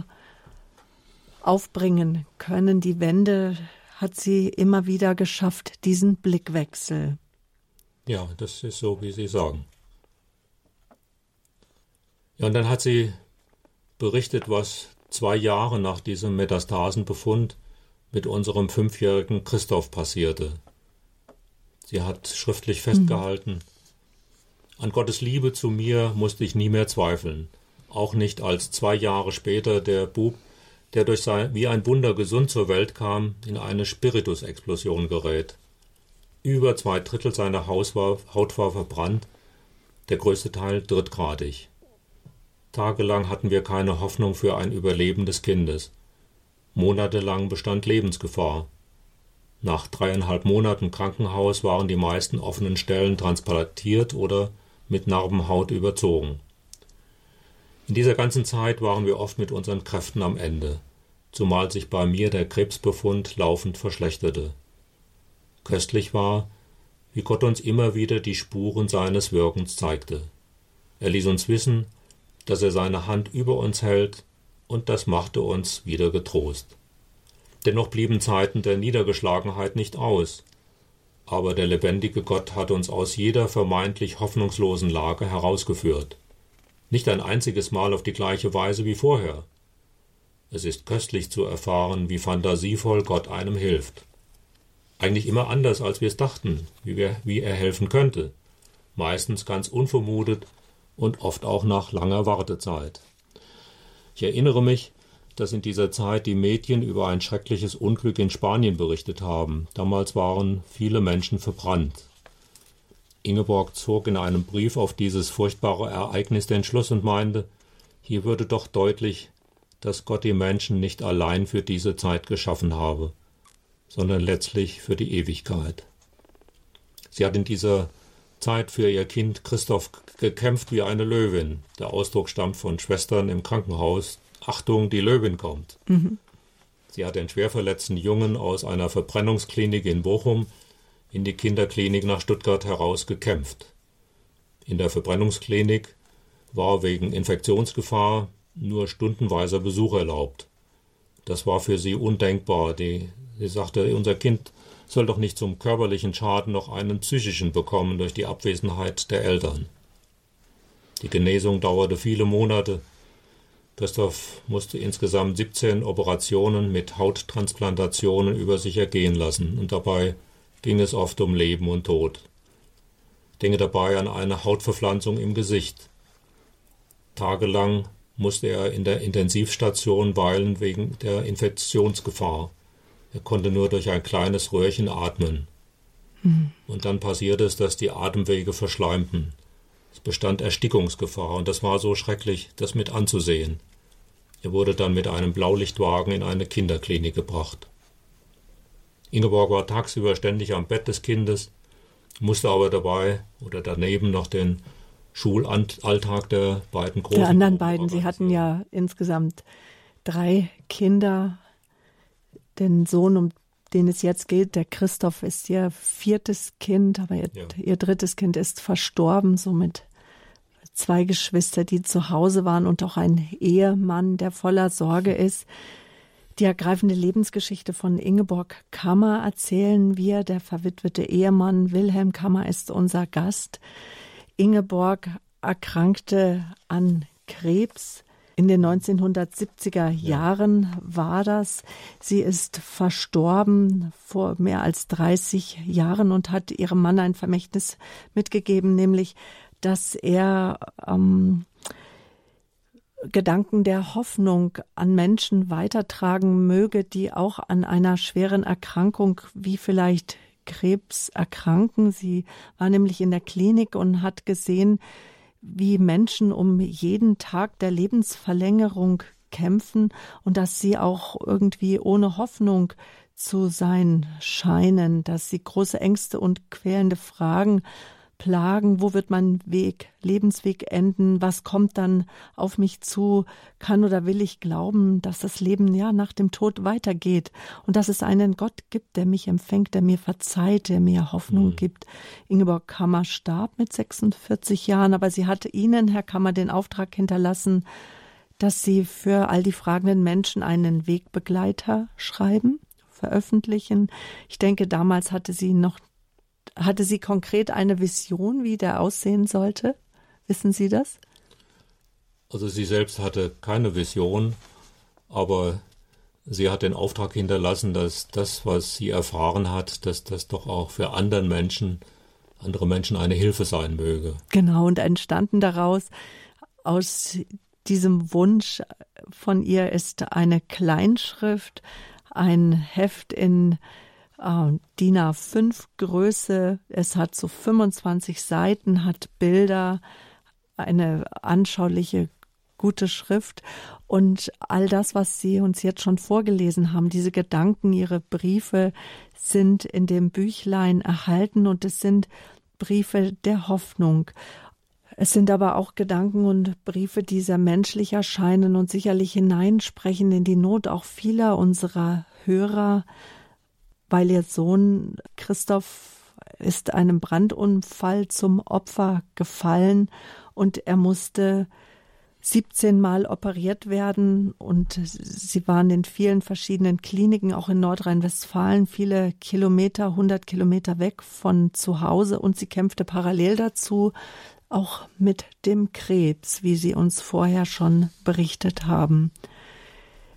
aufbringen können. Die Wende hat sie immer wieder geschafft, diesen Blickwechsel. Ja, das ist so, wie Sie sagen. Ja, und dann hat sie berichtet, was zwei Jahre nach diesem Metastasenbefund mit unserem fünfjährigen Christoph passierte. Sie hat schriftlich festgehalten, mhm. An Gottes Liebe zu mir musste ich nie mehr zweifeln. Auch nicht, als zwei Jahre später der Bub, der durch sein, wie ein Wunder gesund zur Welt kam, in eine Spiritusexplosion gerät. Über zwei Drittel seiner Haut war, Haut war verbrannt, der größte Teil drittgradig. Tagelang hatten wir keine Hoffnung für ein Überleben des Kindes. Monatelang bestand Lebensgefahr. Nach dreieinhalb Monaten Krankenhaus waren die meisten offenen Stellen transplantiert oder mit Narbenhaut überzogen. In dieser ganzen Zeit waren wir oft mit unseren Kräften am Ende, zumal sich bei mir der Krebsbefund laufend verschlechterte. Köstlich war, wie Gott uns immer wieder die Spuren seines Wirkens zeigte. Er ließ uns wissen, dass er seine Hand über uns hält, und das machte uns wieder getrost. Dennoch blieben Zeiten der Niedergeschlagenheit nicht aus, aber der lebendige Gott hat uns aus jeder vermeintlich hoffnungslosen Lage herausgeführt. Nicht ein einziges Mal auf die gleiche Weise wie vorher. Es ist köstlich zu erfahren, wie fantasievoll Gott einem hilft. Eigentlich immer anders, als wir es dachten, wie, wir, wie er helfen könnte. Meistens ganz unvermutet und oft auch nach langer Wartezeit. Ich erinnere mich, dass in dieser Zeit die Medien über ein schreckliches Unglück in Spanien berichtet haben. Damals waren viele Menschen verbrannt. Ingeborg zog in einem Brief auf dieses furchtbare Ereignis den Schluss und meinte, hier würde doch deutlich, dass Gott die Menschen nicht allein für diese Zeit geschaffen habe, sondern letztlich für die Ewigkeit. Sie hat in dieser Zeit für ihr Kind Christoph gekämpft wie eine Löwin. Der Ausdruck stammt von Schwestern im Krankenhaus. Achtung, die Löwin kommt. Mhm. Sie hat den schwer verletzten Jungen aus einer Verbrennungsklinik in Bochum in die Kinderklinik nach Stuttgart heraus gekämpft. In der Verbrennungsklinik war wegen Infektionsgefahr nur stundenweiser Besuch erlaubt. Das war für sie undenkbar. Die, sie sagte, unser Kind soll doch nicht zum körperlichen Schaden noch einen psychischen bekommen durch die Abwesenheit der Eltern. Die Genesung dauerte viele Monate. Christoph musste insgesamt siebzehn Operationen mit Hauttransplantationen über sich ergehen lassen, und dabei ging es oft um Leben und Tod. Ich denke dabei an eine Hautverpflanzung im Gesicht. Tagelang musste er in der Intensivstation weilen wegen der Infektionsgefahr. Er konnte nur durch ein kleines Röhrchen atmen. Mhm. Und dann passierte es, dass die Atemwege verschleimten. Es bestand Erstickungsgefahr, und das war so schrecklich, das mit anzusehen. Er wurde dann mit einem Blaulichtwagen in eine Kinderklinik gebracht. Ingeborg war tagsüber ständig am Bett des Kindes, musste aber dabei oder daneben noch den Schulalltag der beiden großen... Der anderen beiden, sie hatten ja insgesamt drei Kinder. Den Sohn, um den es jetzt geht, der Christoph, ist ihr viertes Kind, aber ihr, ja. ihr drittes Kind ist verstorben, somit zwei Geschwister, die zu Hause waren, und auch ein Ehemann, der voller Sorge ist. Die ergreifende Lebensgeschichte von Ingeborg Kammer erzählen wir. Der verwitwete Ehemann Wilhelm Kammer ist unser Gast. Ingeborg erkrankte an Krebs. In den neunzehnhundertsiebziger Jahren war das. Sie ist verstorben vor mehr als dreißig Jahren und hat ihrem Mann ein Vermächtnis mitgegeben, nämlich, dass er ähm, Gedanken der Hoffnung an Menschen weitertragen möge, die auch an einer schweren Erkrankung wie vielleicht Krebs erkranken. Sie war nämlich in der Klinik und hat gesehen, wie Menschen um jeden Tag der Lebensverlängerung kämpfen und dass sie auch irgendwie ohne Hoffnung zu sein scheinen, dass sie große Ängste und quälende Fragen plagen. Wo wird mein Weg, Lebensweg enden? Was kommt dann auf mich zu? Kann oder will ich glauben, dass das Leben ja nach dem Tod weitergeht und dass es einen Gott gibt, der mich empfängt, der mir verzeiht, der mir Hoffnung mhm. gibt? Ingeborg Kammer starb mit sechsundvierzig Jahren, aber sie hatte Ihnen, Herr Kammer, den Auftrag hinterlassen, dass Sie für all die fragenden Menschen einen Wegbegleiter schreiben, veröffentlichen. Ich denke, damals hatte sie noch Hatte sie konkret eine Vision, wie der aussehen sollte? Wissen Sie das? Also sie selbst hatte keine Vision, aber sie hat den Auftrag hinterlassen, dass das, was sie erfahren hat, dass das doch auch für anderen Menschen, andere Menschen eine Hilfe sein möge. Genau, und entstanden daraus, aus diesem Wunsch von ihr, ist eine Kleinschrift, ein Heft in Uh, D I N A fünf Größe, es hat so fünfundzwanzig Seiten, hat Bilder, eine anschauliche, gute Schrift, und all das, was Sie uns jetzt schon vorgelesen haben, diese Gedanken, Ihre Briefe sind in dem Büchlein erhalten, und es sind Briefe der Hoffnung. Es sind aber auch Gedanken und Briefe, die sehr menschlich erscheinen und sicherlich hineinsprechen in die Not auch vieler unserer Hörer, weil ihr Sohn Christoph ist einem Brandunfall zum Opfer gefallen und er musste siebzehn Mal operiert werden, und sie waren in vielen verschiedenen Kliniken, auch in Nordrhein-Westfalen, viele Kilometer, hundert Kilometer weg von zu Hause, und sie kämpfte parallel dazu auch mit dem Krebs, wie Sie uns vorher schon berichtet haben.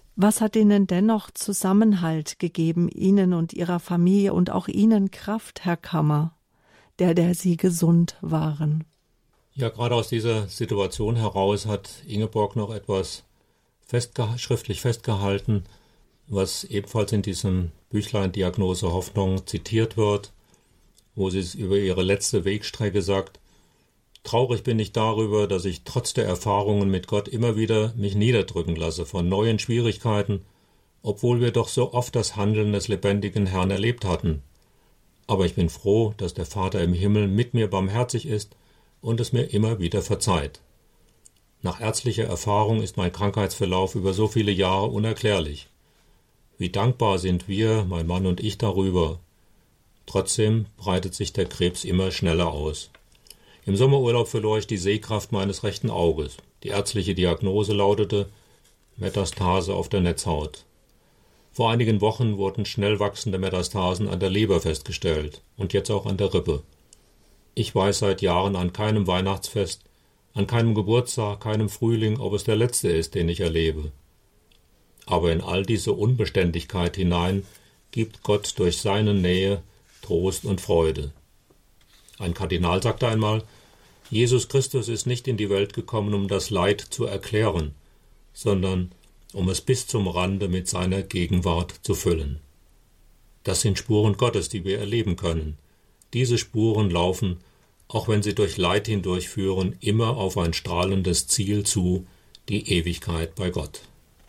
Was hat Ihnen dennoch Zusammenhalt gegeben, Ihnen und Ihrer Familie und auch Ihnen Kraft, Herr Kammer, der, der Sie gesund waren? Ja, gerade aus dieser Situation heraus hat Ingeborg noch etwas festge- schriftlich festgehalten, was ebenfalls in diesem Büchlein Diagnose Hoffnung zitiert wird, wo sie über ihre letzte Wegstrecke sagt: Traurig bin ich darüber, dass ich trotz der Erfahrungen mit Gott immer wieder mich niederdrücken lasse von neuen Schwierigkeiten, obwohl wir doch so oft das Handeln des lebendigen Herrn erlebt hatten. Aber ich bin froh, dass der Vater im Himmel mit mir barmherzig ist und es mir immer wieder verzeiht. Nach ärztlicher Erfahrung ist mein Krankheitsverlauf über so viele Jahre unerklärlich. Wie dankbar sind wir, mein Mann und ich, darüber. Trotzdem breitet sich der Krebs immer schneller aus. Im Sommerurlaub verlor ich die Sehkraft meines rechten Auges. Die ärztliche Diagnose lautete Metastase auf der Netzhaut. Vor einigen Wochen wurden schnell wachsende Metastasen an der Leber festgestellt und jetzt auch an der Rippe. Ich weiß seit Jahren an keinem Weihnachtsfest, an keinem Geburtstag, keinem Frühling, ob es der letzte ist, den ich erlebe. Aber in all diese Unbeständigkeit hinein gibt Gott durch seine Nähe Trost und Freude. Ein Kardinal sagte einmal, Jesus Christus ist nicht in die Welt gekommen, um das Leid zu erklären, sondern um es bis zum Rande mit seiner Gegenwart zu füllen. Das sind Spuren Gottes, die wir erleben können. Diese Spuren laufen, auch wenn sie durch Leid hindurchführen, immer auf ein strahlendes Ziel zu, die Ewigkeit bei Gott.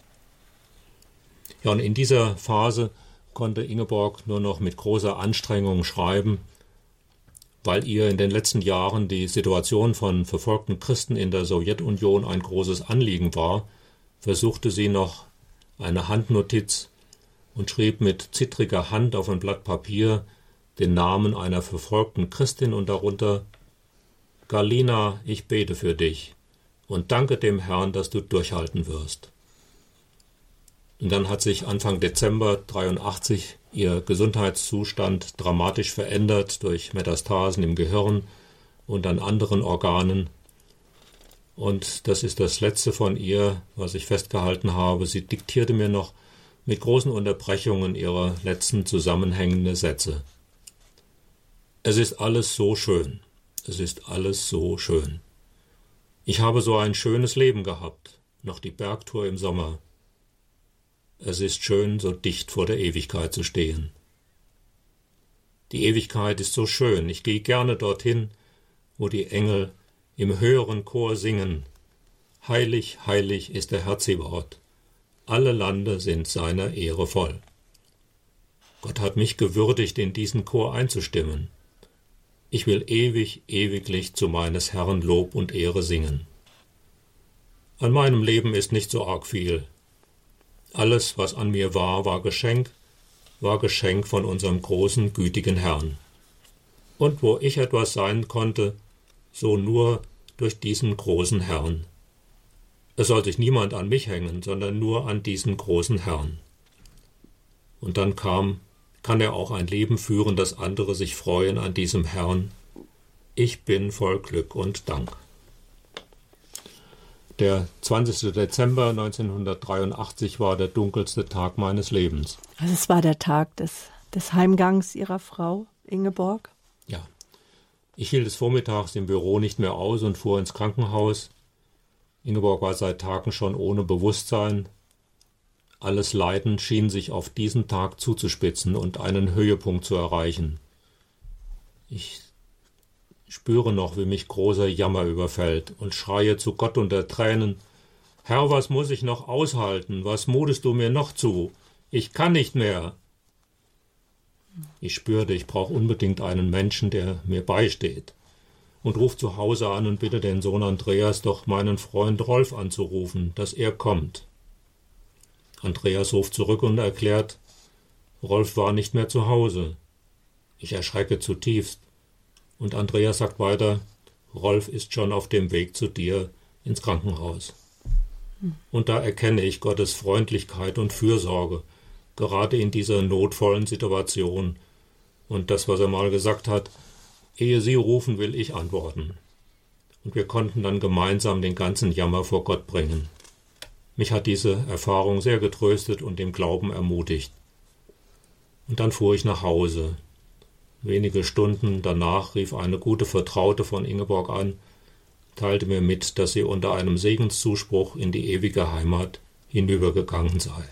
Ja, und in dieser Phase konnte Ingeborg nur noch mit großer Anstrengung schreiben, weil ihr in den letzten Jahren die Situation von verfolgten Christen in der Sowjetunion ein großes Anliegen war, versuchte sie noch eine Handnotiz und schrieb mit zittriger Hand auf ein Blatt Papier den Namen einer verfolgten Christin und darunter: Galina, ich bete für dich und danke dem Herrn, dass du durchhalten wirst. Und dann hat sich Anfang Dezember dreiundachtzig ihr Gesundheitszustand dramatisch verändert durch Metastasen im Gehirn und an anderen Organen. Und das ist das Letzte von ihr, was ich festgehalten habe. Sie diktierte mir noch mit großen Unterbrechungen ihre letzten zusammenhängende Sätze. Es ist alles so schön. Es ist alles so schön. Ich habe so ein schönes Leben gehabt. Noch die Bergtour im Sommer. Es ist schön, so dicht vor der Ewigkeit zu stehen. Die Ewigkeit ist so schön. Ich gehe gerne dorthin, wo die Engel im höheren Chor singen. Heilig, heilig ist der Herr Zebaoth. Alle Lande sind seiner Ehre voll. Gott hat mich gewürdigt, in diesen Chor einzustimmen. Ich will ewig, ewiglich zu meines Herrn Lob und Ehre singen. An meinem Leben ist nicht so arg viel. Alles, was an mir war, war Geschenk, war Geschenk von unserem großen, gütigen Herrn. Und wo ich etwas sein konnte, so nur durch diesen großen Herrn. Es soll sich niemand an mich hängen, sondern nur an diesen großen Herrn. Und dann kam, kann er auch ein Leben führen, dass andere sich freuen an diesem Herrn. Ich bin voll Glück und Dank. Der zwanzigster Dezember neunzehnhundertdreiundachtzig war der dunkelste Tag meines Lebens. Also es war der Tag des, des Heimgangs Ihrer Frau, Ingeborg? Ja. Ich hielt es vormittags im Büro nicht mehr aus und fuhr ins Krankenhaus. Ingeborg war seit Tagen schon ohne Bewusstsein. Alles Leiden schien sich auf diesen Tag zuzuspitzen und einen Höhepunkt zu erreichen. Ich spüre noch, wie mich großer Jammer überfällt und schreie zu Gott unter Tränen: Herr, was muss ich noch aushalten? Was mutest du mir noch zu? Ich kann nicht mehr. Ich spürte, ich brauche unbedingt einen Menschen, der mir beisteht, und ruf zu Hause an und bitte den Sohn Andreas, doch meinen Freund Rolf anzurufen, dass er kommt. Andreas ruft zurück und erklärt, Rolf war nicht mehr zu Hause. Ich erschrecke zutiefst, und Andreas sagt weiter, Rolf ist schon auf dem Weg zu dir ins Krankenhaus. Und da erkenne ich Gottes Freundlichkeit und Fürsorge, gerade in dieser notvollen Situation. Und das, was er mal gesagt hat, ehe Sie rufen, will ich antworten. Und wir konnten dann gemeinsam den ganzen Jammer vor Gott bringen. Mich hat diese Erfahrung sehr getröstet und im Glauben ermutigt. Und dann fuhr ich nach Hause. Wenige Stunden danach rief eine gute Vertraute von Ingeborg an, teilte mir mit, dass sie unter einem Segenszuspruch in die ewige Heimat hinübergegangen sei.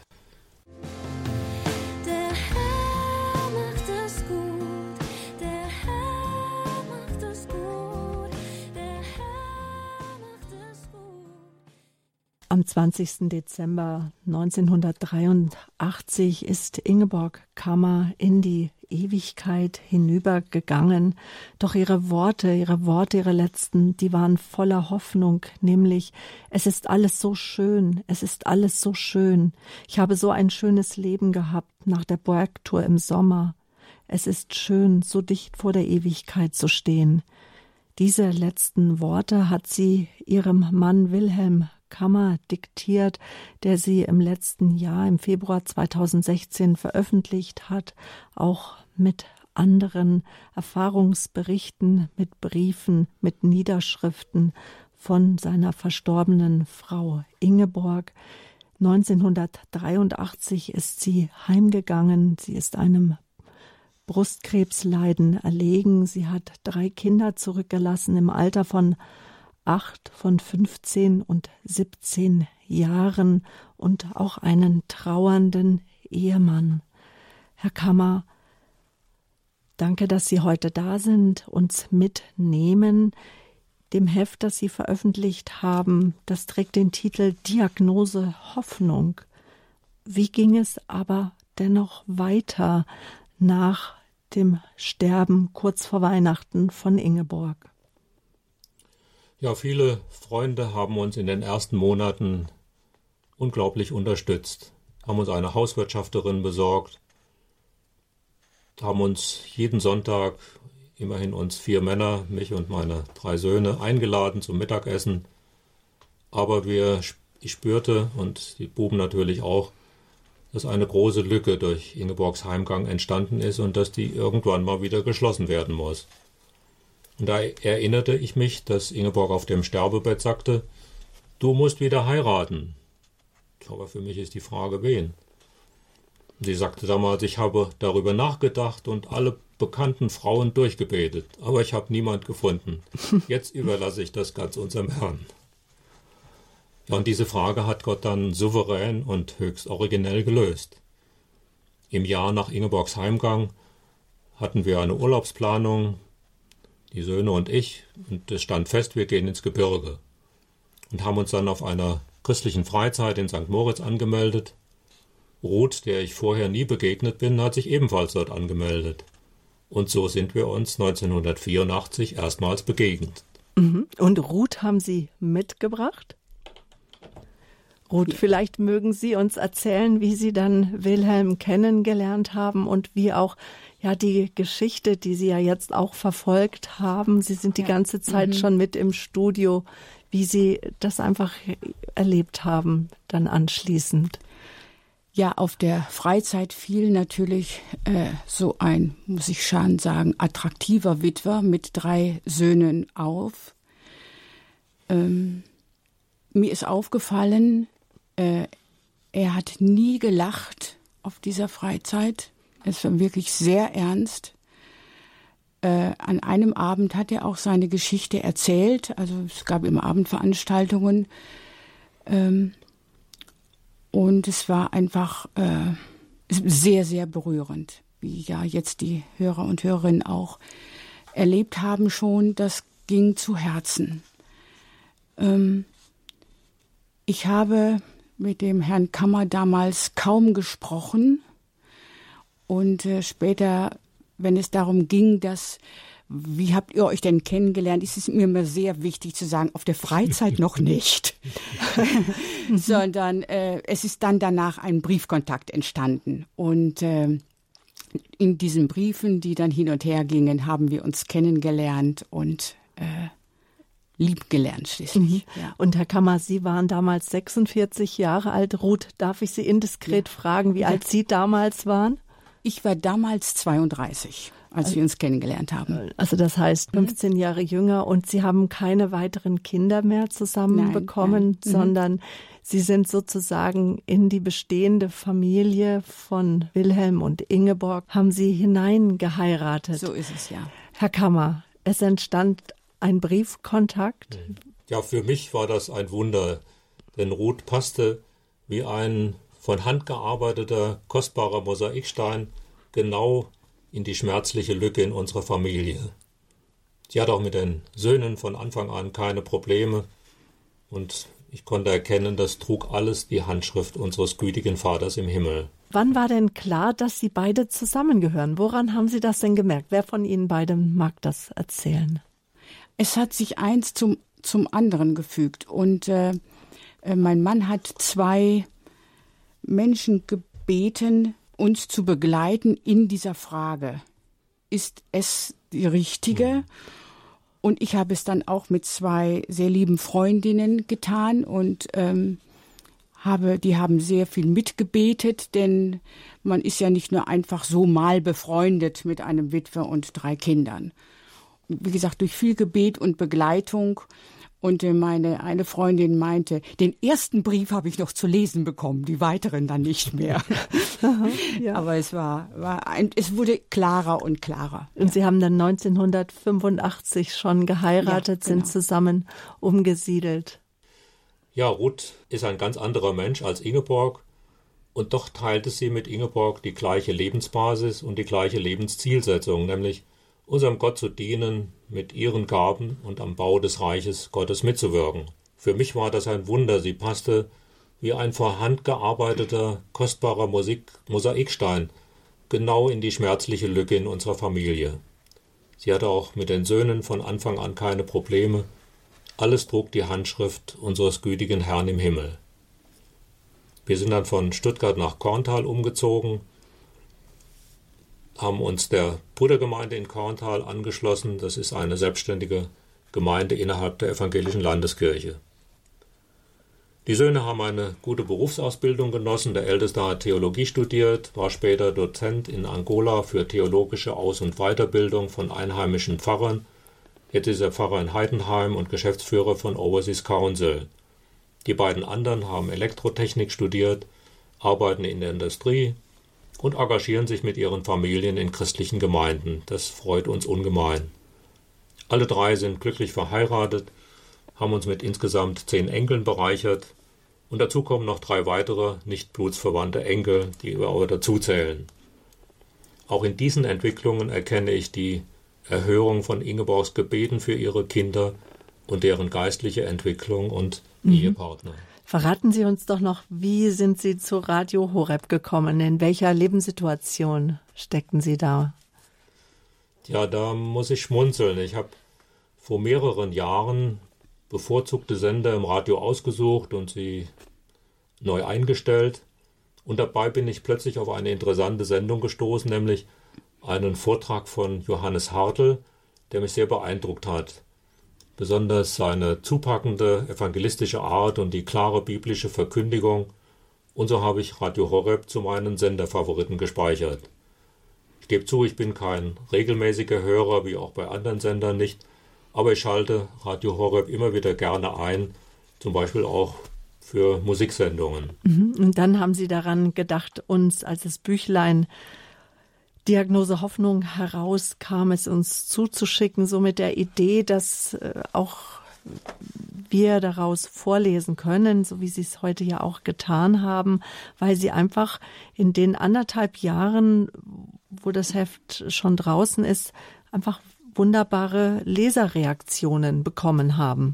Am zwanzigsten Dezember neunzehnhundertdreiundachtzig ist Ingeborg Kammer in die Ewigkeit hinübergegangen. Doch ihre Worte, ihre Worte, ihre letzten, die waren voller Hoffnung, nämlich: Es ist alles so schön, es ist alles so schön. Ich habe so ein schönes Leben gehabt nach der Bergtour im Sommer. Es ist schön, so dicht vor der Ewigkeit zu stehen. Diese letzten Worte hat sie ihrem Mann Wilhelm Kammer diktiert, der sie im letzten Jahr, im Februar zweitausendsechzehn, veröffentlicht hat, auch mit anderen Erfahrungsberichten, mit Briefen, mit Niederschriften von seiner verstorbenen Frau Ingeborg. neunzehnhundertdreiundachtzig ist sie heimgegangen. Sie ist einem Brustkrebsleiden erlegen. Sie hat drei Kinder zurückgelassen im Alter von acht, von fünfzehn und siebzehn Jahren und auch einen trauernden Ehemann. Herr Kammer, danke, dass Sie heute da sind, uns mitnehmen. Dem Heft, das Sie veröffentlicht haben, das trägt den Titel Diagnose Hoffnung. Wie ging es aber dennoch weiter nach dem Sterben kurz vor Weihnachten von Ingeborg? Ja, viele Freunde haben uns in den ersten Monaten unglaublich unterstützt, haben uns eine Hauswirtschafterin besorgt, haben uns jeden Sonntag, immerhin uns vier Männer, mich und meine drei Söhne, eingeladen zum Mittagessen. Aber wir, ich spürte, und die Buben natürlich auch, dass eine große Lücke durch Ingeborgs Heimgang entstanden ist und dass die irgendwann mal wieder geschlossen werden muss. Und da erinnerte ich mich, dass Ingeborg auf dem Sterbebett sagte: Du musst wieder heiraten. Aber für mich ist die Frage, wen? Sie sagte damals: Ich habe darüber nachgedacht und alle bekannten Frauen durchgebetet, aber ich habe niemand gefunden. Jetzt überlasse ich das ganz unserem Herrn. Ja, und diese Frage hat Gott dann souverän und höchst originell gelöst. Im Jahr nach Ingeborgs Heimgang hatten wir eine Urlaubsplanung, die Söhne und ich, und es stand fest, wir gehen ins Gebirge. Und haben uns dann auf einer christlichen Freizeit in Sankt Moritz angemeldet. Ruth, der ich vorher nie begegnet bin, hat sich ebenfalls dort angemeldet. Und so sind wir uns neunzehnhundertvierundachtzig erstmals begegnet. Und Ruth haben Sie mitgebracht? Ruth, vielleicht mögen Sie uns erzählen, wie Sie dann Wilhelm kennengelernt haben und wie auch ja die Geschichte, die Sie ja jetzt auch verfolgt haben. Sie sind die ja. ganze Zeit mhm. schon mit im Studio, wie Sie das einfach erlebt haben, dann anschließend. Ja, auf der Freizeit fiel natürlich äh, so ein, muss ich schon sagen, attraktiver Witwer mit drei Söhnen auf. Ähm, mir ist aufgefallen, äh, er hat nie gelacht auf dieser Freizeit. Es war wirklich sehr ernst. Äh, an einem Abend hat er auch seine Geschichte erzählt. Also es gab immer Abendveranstaltungen. Ähm, und es war einfach äh, sehr, sehr berührend, wie ja jetzt die Hörer und Hörerinnen auch erlebt haben schon. Das ging zu Herzen. Ähm, ich habe mit dem Herrn Kammer damals kaum gesprochen. Und äh, später, wenn es darum ging, dass, wie habt ihr euch denn kennengelernt, ist es mir immer sehr wichtig zu sagen, auf der Freizeit noch nicht. Sondern äh, es ist dann danach ein Briefkontakt entstanden. Und äh, in diesen Briefen, die dann hin und her gingen, haben wir uns kennengelernt und äh, lieb gelernt schließlich. Mhm. Ja. Und Herr Kammer, Sie waren damals sechsundvierzig Jahre alt. Ruth, darf ich Sie indiskret ja. fragen, wie ja. alt Sie damals waren? Ich war damals zweiunddreißig, als also, wir uns kennengelernt haben. Also das heißt fünfzehn Jahre jünger, und Sie haben keine weiteren Kinder mehr zusammen nein, bekommen, nein. sondern Sie sind sozusagen in die bestehende Familie von Wilhelm und Ingeborg, haben Sie hineingeheiratet. So ist es, ja. Herr Kammer, es entstand ein Briefkontakt. Ja, für mich war das ein Wunder, denn Ruth passte wie ein von Hand gearbeiteter, kostbarer Mosaikstein genau in die schmerzliche Lücke in unserer Familie. Sie hat auch mit den Söhnen von Anfang an keine Probleme und ich konnte erkennen, das trug alles die Handschrift unseres gütigen Vaters im Himmel. Wann war denn klar, dass Sie beide zusammengehören? Woran haben Sie das denn gemerkt? Wer von Ihnen beiden mag das erzählen? Es hat sich eins zum, zum anderen gefügt. Und äh, mein Mann hat zwei Menschen gebeten, uns zu begleiten in dieser Frage. Ist es die richtige? Mhm. Und ich habe es dann auch mit zwei sehr lieben Freundinnen getan und ähm, habe, die haben sehr viel mitgebetet, denn man ist ja nicht nur einfach so mal befreundet mit einem Witwer und drei Kindern. Wie gesagt, durch viel Gebet und Begleitung. Und meine eine Freundin meinte, den ersten Brief habe ich noch zu lesen bekommen, die weiteren dann nicht mehr. Ja. Aber es war, war ein, es wurde klarer und klarer. Und ja. Sie haben dann neunzehnhundertfünfundachtzig schon geheiratet, ja, genau. Sind zusammen umgesiedelt. Ja, Ruth ist ein ganz anderer Mensch als Ingeborg und doch teilte sie mit Ingeborg die gleiche Lebensbasis und die gleiche Lebenszielsetzung, nämlich unserem Gott zu dienen, mit ihren Gaben und am Bau des Reiches Gottes mitzuwirken. Für mich war das ein Wunder. Sie passte wie ein vor Hand gearbeiteter, kostbarer Musik, Mosaikstein genau in die schmerzliche Lücke in unserer Familie. Sie hatte auch mit den Söhnen von Anfang an keine Probleme. Alles trug die Handschrift unseres gütigen Herrn im Himmel. Wir sind dann von Stuttgart nach Korntal umgezogen, haben uns der Brudergemeinde in Korntal angeschlossen. Das ist eine selbstständige Gemeinde innerhalb der evangelischen Landeskirche. Die Söhne haben eine gute Berufsausbildung genossen. Der Älteste hat Theologie studiert, war später Dozent in Angola für theologische Aus- und Weiterbildung von einheimischen Pfarrern. Jetzt ist er Pfarrer in Heidenheim und Geschäftsführer von Overseas Council. Die beiden anderen haben Elektrotechnik studiert, arbeiten in der Industrie und engagieren sich mit ihren Familien in christlichen Gemeinden. Das freut uns ungemein. Alle drei sind glücklich verheiratet, haben uns mit insgesamt zehn Enkeln bereichert und dazu kommen noch drei weitere, nicht blutsverwandte Enkel, die wir aber dazu zählen. Auch in diesen Entwicklungen erkenne ich die Erhörung von Ingeborgs Gebeten für ihre Kinder und deren geistliche Entwicklung und mhm. Ehepartner. Verraten Sie uns doch noch, wie sind Sie zu Radio Horeb gekommen? In welcher Lebenssituation steckten Sie da? Ja, da muss ich schmunzeln. Ich habe vor mehreren Jahren bevorzugte Sender im Radio ausgesucht und sie neu eingestellt. Und dabei bin ich plötzlich auf eine interessante Sendung gestoßen, nämlich einen Vortrag von Johannes Hartl, der mich sehr beeindruckt hat. Besonders seine zupackende evangelistische Art und die klare biblische Verkündigung. Und so habe ich Radio Horeb zu meinen Senderfavoriten gespeichert. Ich gebe zu, ich bin kein regelmäßiger Hörer, wie auch bei anderen Sendern nicht, aber ich schalte Radio Horeb immer wieder gerne ein, zum Beispiel auch für Musiksendungen. Und dann haben Sie daran gedacht, uns als das Büchlein Diagnose Hoffnung herauskam, es uns zuzuschicken, so mit der Idee, dass äh, auch wir daraus vorlesen können, so wie Sie es heute ja auch getan haben, weil Sie einfach in den anderthalb Jahren, wo das Heft schon draußen ist, einfach wunderbare Leserreaktionen bekommen haben.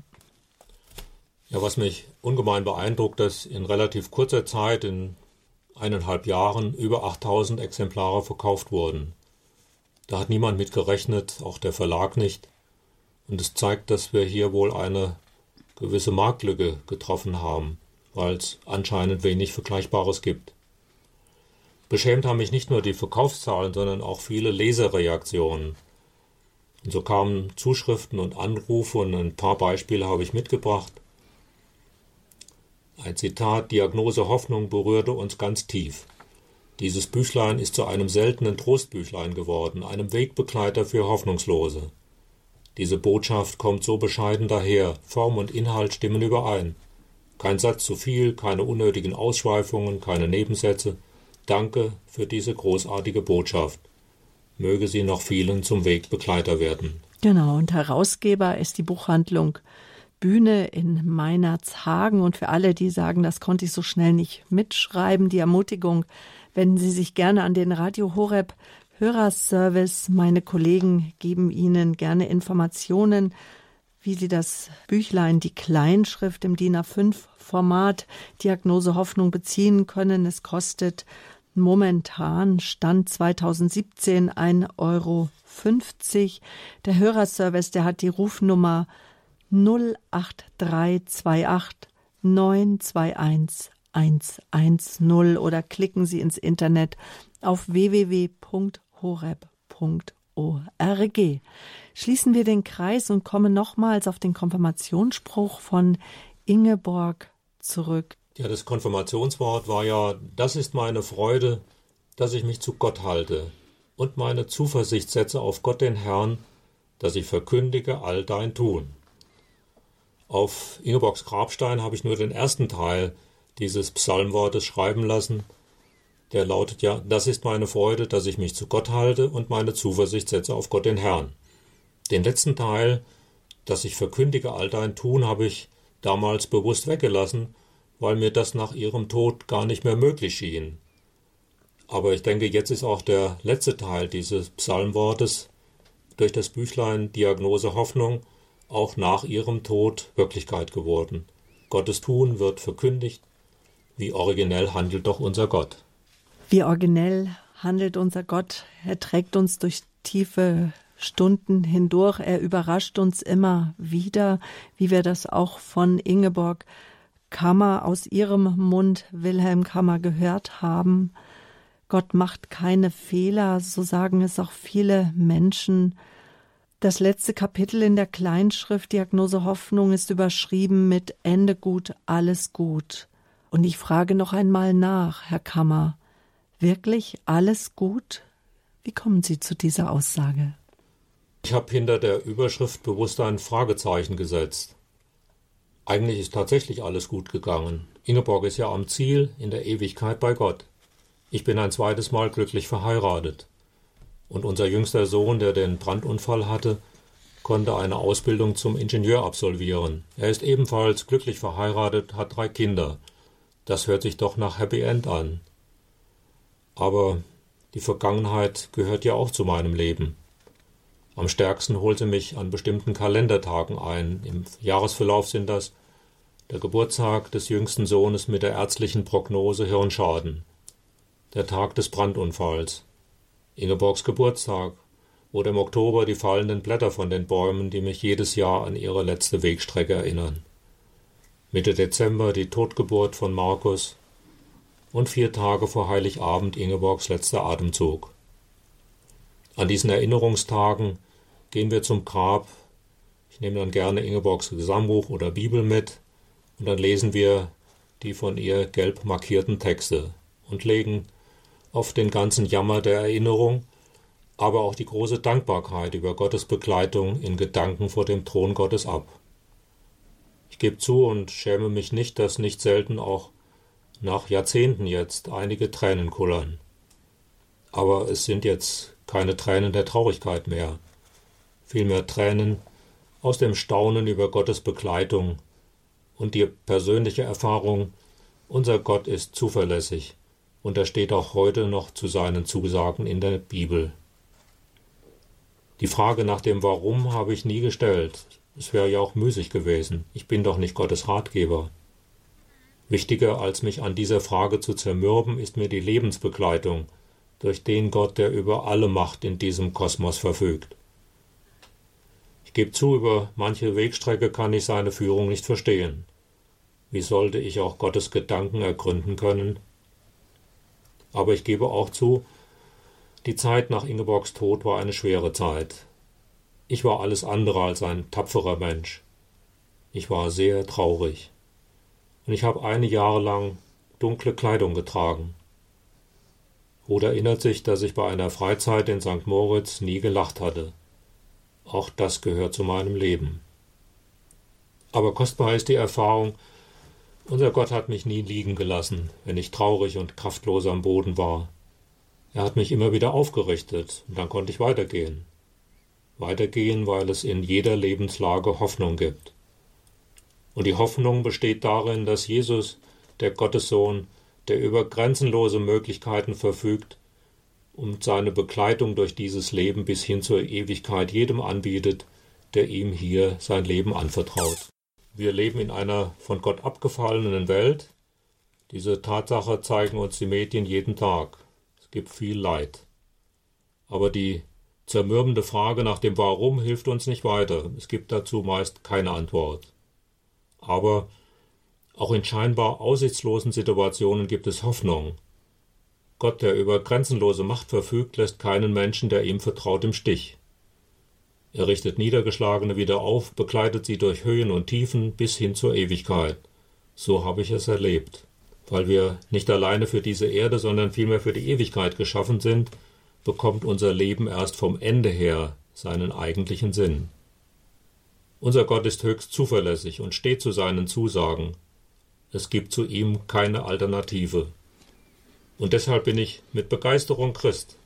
Ja, was mich ungemein beeindruckt, dass in relativ kurzer Zeit, in eineinhalb Jahren, über achttausend Exemplare verkauft wurden. Da hat niemand mit gerechnet, auch der Verlag nicht. Und es zeigt, dass wir hier wohl eine gewisse Marktlücke getroffen haben, weil es anscheinend wenig Vergleichbares gibt. Beschämt haben mich nicht nur die Verkaufszahlen, sondern auch viele Leserreaktionen. Und so kamen Zuschriften und Anrufe und ein paar Beispiele habe ich mitgebracht. Ein Zitat: Diagnose Hoffnung berührte uns ganz tief. Dieses Büchlein ist zu einem seltenen Trostbüchlein geworden, einem Wegbegleiter für Hoffnungslose. Diese Botschaft kommt so bescheiden daher, Form und Inhalt stimmen überein. Kein Satz zu viel, keine unnötigen Ausschweifungen, keine Nebensätze. Danke für diese großartige Botschaft. Möge sie noch vielen zum Wegbegleiter werden. Genau, und Herausgeber ist die Buchhandlung Bühne in Meinerzhagen. Und für alle, die sagen, das konnte ich so schnell nicht mitschreiben, die Ermutigung, wenden Sie sich gerne an den Radio Horeb Hörerservice. Meine Kollegen geben Ihnen gerne Informationen, wie Sie das Büchlein, die Kleinschrift im D I N A fünf Format Diagnose Hoffnung beziehen können. Es kostet momentan, Stand zweitausendsiebzehn, ein Euro fünfzig. Der Hörerservice, der hat die Rufnummer null acht drei zwei acht neun zwei eins eins eins null oder klicken Sie ins Internet auf w w w punkt horeb punkt org. Schließen wir den Kreis und kommen nochmals auf den Konfirmationsspruch von Ingeborg zurück. Ja, das Konfirmationswort war ja, das ist meine Freude, dass ich mich zu Gott halte und meine Zuversicht setze auf Gott den Herrn, dass ich verkündige all dein Tun. Auf Ingeborgs Grabstein habe ich nur den ersten Teil dieses Psalmwortes schreiben lassen. Der lautet ja, das ist meine Freude, dass ich mich zu Gott halte und meine Zuversicht setze auf Gott den Herrn. Den letzten Teil, dass ich verkündige all dein Tun, habe ich damals bewusst weggelassen, weil mir das nach ihrem Tod gar nicht mehr möglich schien. Aber ich denke, jetzt ist auch der letzte Teil dieses Psalmwortes durch das Büchlein Diagnose Hoffnung auch nach ihrem Tod Wirklichkeit geworden. Gottes Tun wird verkündigt. Wie originell handelt doch unser Gott. Wie originell handelt unser Gott. Er trägt uns durch tiefe Stunden hindurch. Er überrascht uns immer wieder, wie wir das auch von Ingeborg Kammer aus ihrem Mund, Wilhelm Kammer, gehört haben. Gott macht keine Fehler, so sagen es auch viele Menschen. Das letzte Kapitel in der Kleinschrift Diagnose Hoffnung ist überschrieben mit Ende gut, alles gut. Und ich frage noch einmal nach, Herr Kammer, wirklich alles gut? Wie kommen Sie zu dieser Aussage? Ich habe hinter der Überschrift bewusst ein Fragezeichen gesetzt. Eigentlich ist tatsächlich alles gut gegangen. Ingeborg ist ja am Ziel in der Ewigkeit bei Gott. Ich bin ein zweites Mal glücklich verheiratet. Und unser jüngster Sohn, der den Brandunfall hatte, konnte eine Ausbildung zum Ingenieur absolvieren. Er ist ebenfalls glücklich verheiratet, hat drei Kinder. Das hört sich doch nach Happy End an. Aber die Vergangenheit gehört ja auch zu meinem Leben. Am stärksten holt sie mich an bestimmten Kalendertagen ein. Im Jahresverlauf sind das der Geburtstag des jüngsten Sohnes mit der ärztlichen Prognose Hirnschaden, der Tag des Brandunfalls, Ingeborgs Geburtstag oder im Oktober die fallenden Blätter von den Bäumen, die mich jedes Jahr an ihre letzte Wegstrecke erinnern. Mitte Dezember die Totgeburt von Markus und vier Tage vor Heiligabend Ingeborgs letzter Atemzug. An diesen Erinnerungstagen gehen wir zum Grab. Ich nehme dann gerne Ingeborgs Gesangbuch oder Bibel mit und dann lesen wir die von ihr gelb markierten Texte und legen auf den ganzen Jammer der Erinnerung, aber auch die große Dankbarkeit über Gottes Begleitung in Gedanken vor dem Thron Gottes ab. Ich gebe zu und schäme mich nicht, dass nicht selten auch nach Jahrzehnten jetzt einige Tränen kullern. Aber es sind jetzt keine Tränen der Traurigkeit mehr, vielmehr Tränen aus dem Staunen über Gottes Begleitung und die persönliche Erfahrung, unser Gott ist zuverlässig und er steht auch heute noch zu seinen Zusagen in der Bibel. Die Frage nach dem Warum habe ich nie gestellt. Es wäre ja auch müßig gewesen. Ich bin doch nicht Gottes Ratgeber. Wichtiger als mich an dieser Frage zu zermürben, ist mir die Lebensbegleitung durch den Gott, der über alle Macht in diesem Kosmos verfügt. Ich gebe zu, über manche Wegstrecke kann ich seine Führung nicht verstehen. Wie sollte ich auch Gottes Gedanken ergründen können? Aber ich gebe auch zu, die Zeit nach Ingeborgs Tod war eine schwere Zeit. Ich war alles andere als ein tapferer Mensch. Ich war sehr traurig. Und ich habe eine Jahre lang dunkle Kleidung getragen. Ruth erinnert sich, dass ich bei einer Freizeit in Sankt Moritz nie gelacht hatte. Auch das gehört zu meinem Leben. Aber kostbar ist die Erfahrung, Unser Gott hat mich nie liegen gelassen, wenn ich traurig und kraftlos am Boden war. Er hat mich immer wieder aufgerichtet und dann konnte ich weitergehen. Weitergehen, weil es in jeder Lebenslage Hoffnung gibt. Und die Hoffnung besteht darin, dass Jesus, der Gottessohn, der über grenzenlose Möglichkeiten verfügt und seine Begleitung durch dieses Leben bis hin zur Ewigkeit jedem anbietet, der ihm hier sein Leben anvertraut. Wir leben in einer von Gott abgefallenen Welt. Diese Tatsache zeigen uns die Medien jeden Tag. Es gibt viel Leid. Aber die zermürbende Frage nach dem Warum hilft uns nicht weiter. Es gibt dazu meist keine Antwort. Aber auch in scheinbar aussichtslosen Situationen gibt es Hoffnung. Gott, der über grenzenlose Macht verfügt, lässt keinen Menschen, der ihm vertraut, im Stich. Er richtet Niedergeschlagene wieder auf, begleitet sie durch Höhen und Tiefen bis hin zur Ewigkeit. So habe ich es erlebt. Weil wir nicht alleine für diese Erde, sondern vielmehr für die Ewigkeit geschaffen sind, bekommt unser Leben erst vom Ende her seinen eigentlichen Sinn. Unser Gott ist höchst zuverlässig und steht zu seinen Zusagen. Es gibt zu ihm keine Alternative. Und deshalb bin ich mit Begeisterung Christ.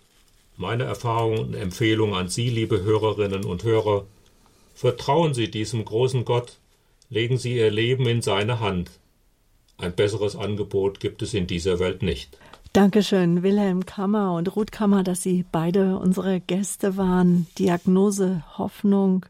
Meine Erfahrung und Empfehlung an Sie, liebe Hörerinnen und Hörer: Vertrauen Sie diesem großen Gott, legen Sie Ihr Leben in seine Hand. Ein besseres Angebot gibt es in dieser Welt nicht. Dankeschön, Wilhelm Kammer und Ruth Kammer, dass Sie beide unsere Gäste waren. Diagnose Hoffnung,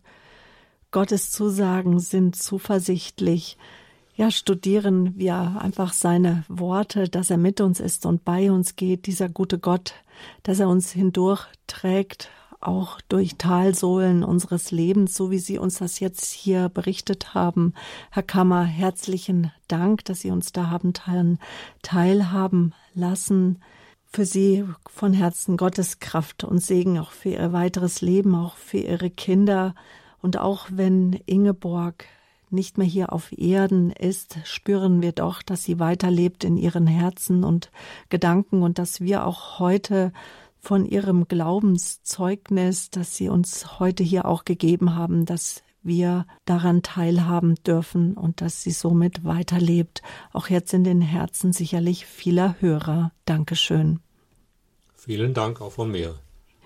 Gottes Zusagen sind zuversichtlich. Ja, studieren wir einfach seine Worte, dass er mit uns ist und bei uns geht, dieser gute Gott, dass er uns hindurch trägt, auch durch Talsohlen unseres Lebens, so wie Sie uns das jetzt hier berichtet haben. Herr Kammer, herzlichen Dank, dass Sie uns da haben teil- teilhaben lassen. Für Sie von Herzen Gottes Kraft und Segen auch für Ihr weiteres Leben, auch für Ihre Kinder. Und auch wenn Ingeborg nicht mehr hier auf Erden ist, spüren wir doch, dass sie weiterlebt in ihren Herzen und Gedanken und dass wir auch heute von ihrem Glaubenszeugnis, das sie uns heute hier auch gegeben haben, dass wir daran teilhaben dürfen und dass sie somit weiterlebt, auch jetzt in den Herzen sicherlich vieler Hörer. Dankeschön. Vielen Dank auch von mir.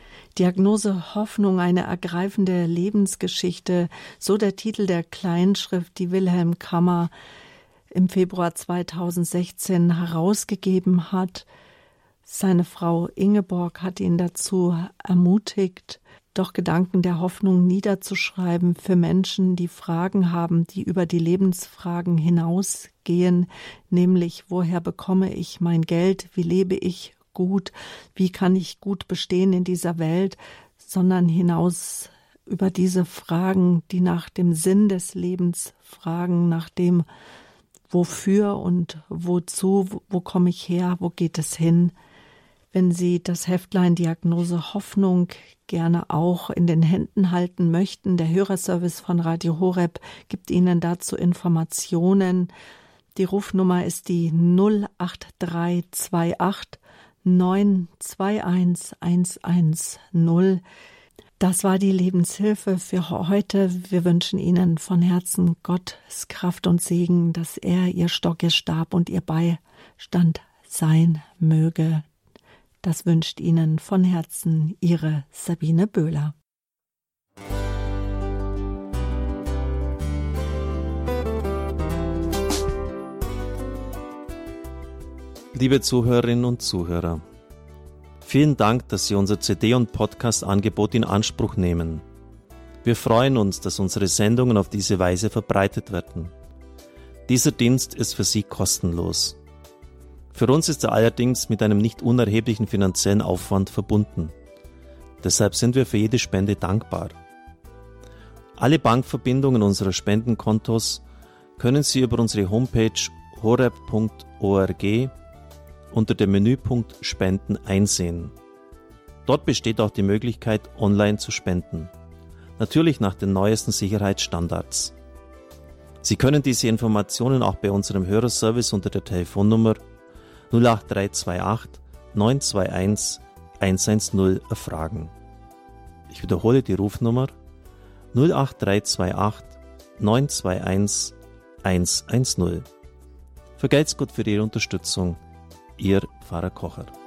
Diagnose Hoffnung, eine ergreifende Lebensgeschichte, so der Titel der Kleinschrift, die Wilhelm Kammer im Februar zweitausendsechzehn herausgegeben hat. Seine Frau Ingeborg hat ihn dazu ermutigt, doch Gedanken der Hoffnung niederzuschreiben für Menschen, die Fragen haben, die über die Lebensfragen hinausgehen, nämlich woher bekomme ich mein Geld, wie lebe ich gut, wie kann ich gut bestehen in dieser Welt, sondern hinaus über diese Fragen, die nach dem Sinn des Lebens fragen, nach dem wofür und wozu, wo, wo komme ich her, wo geht es hin. Wenn Sie das Heftlein Diagnose Hoffnung gerne auch in den Händen halten möchten, der Hörerservice von Radio Horeb gibt Ihnen dazu Informationen. Die Rufnummer ist die null acht drei zwei acht neun zwei eins eins eins null. Das war die Lebenshilfe für heute. Wir wünschen Ihnen von Herzen Gottes Kraft und Segen, dass er Ihr Stock, Ihr Stab und Ihr Beistand sein möge. Das wünscht Ihnen von Herzen Ihre Sabine Böhler. Liebe Zuhörerinnen und Zuhörer, vielen Dank, dass Sie unser C D- und Podcast-Angebot in Anspruch nehmen. Wir freuen uns, dass unsere Sendungen auf diese Weise verbreitet werden. Dieser Dienst ist für Sie kostenlos. Für uns ist er allerdings mit einem nicht unerheblichen finanziellen Aufwand verbunden. Deshalb sind wir für jede Spende dankbar. Alle Bankverbindungen unserer Spendenkontos können Sie über unsere Homepage horeb punkt org unter dem Menüpunkt Spenden einsehen. Dort besteht auch die Möglichkeit, online zu spenden. Natürlich nach den neuesten Sicherheitsstandards. Sie können diese Informationen auch bei unserem Hörerservice unter der Telefonnummer null acht drei zwei acht neun zwei eins eins eins null erfragen. Ich wiederhole die Rufnummer null acht drei zwei acht neun zwei eins eins eins null. Vergelt's Gott für Ihre Unterstützung. Ihr Pfarrer Kocher.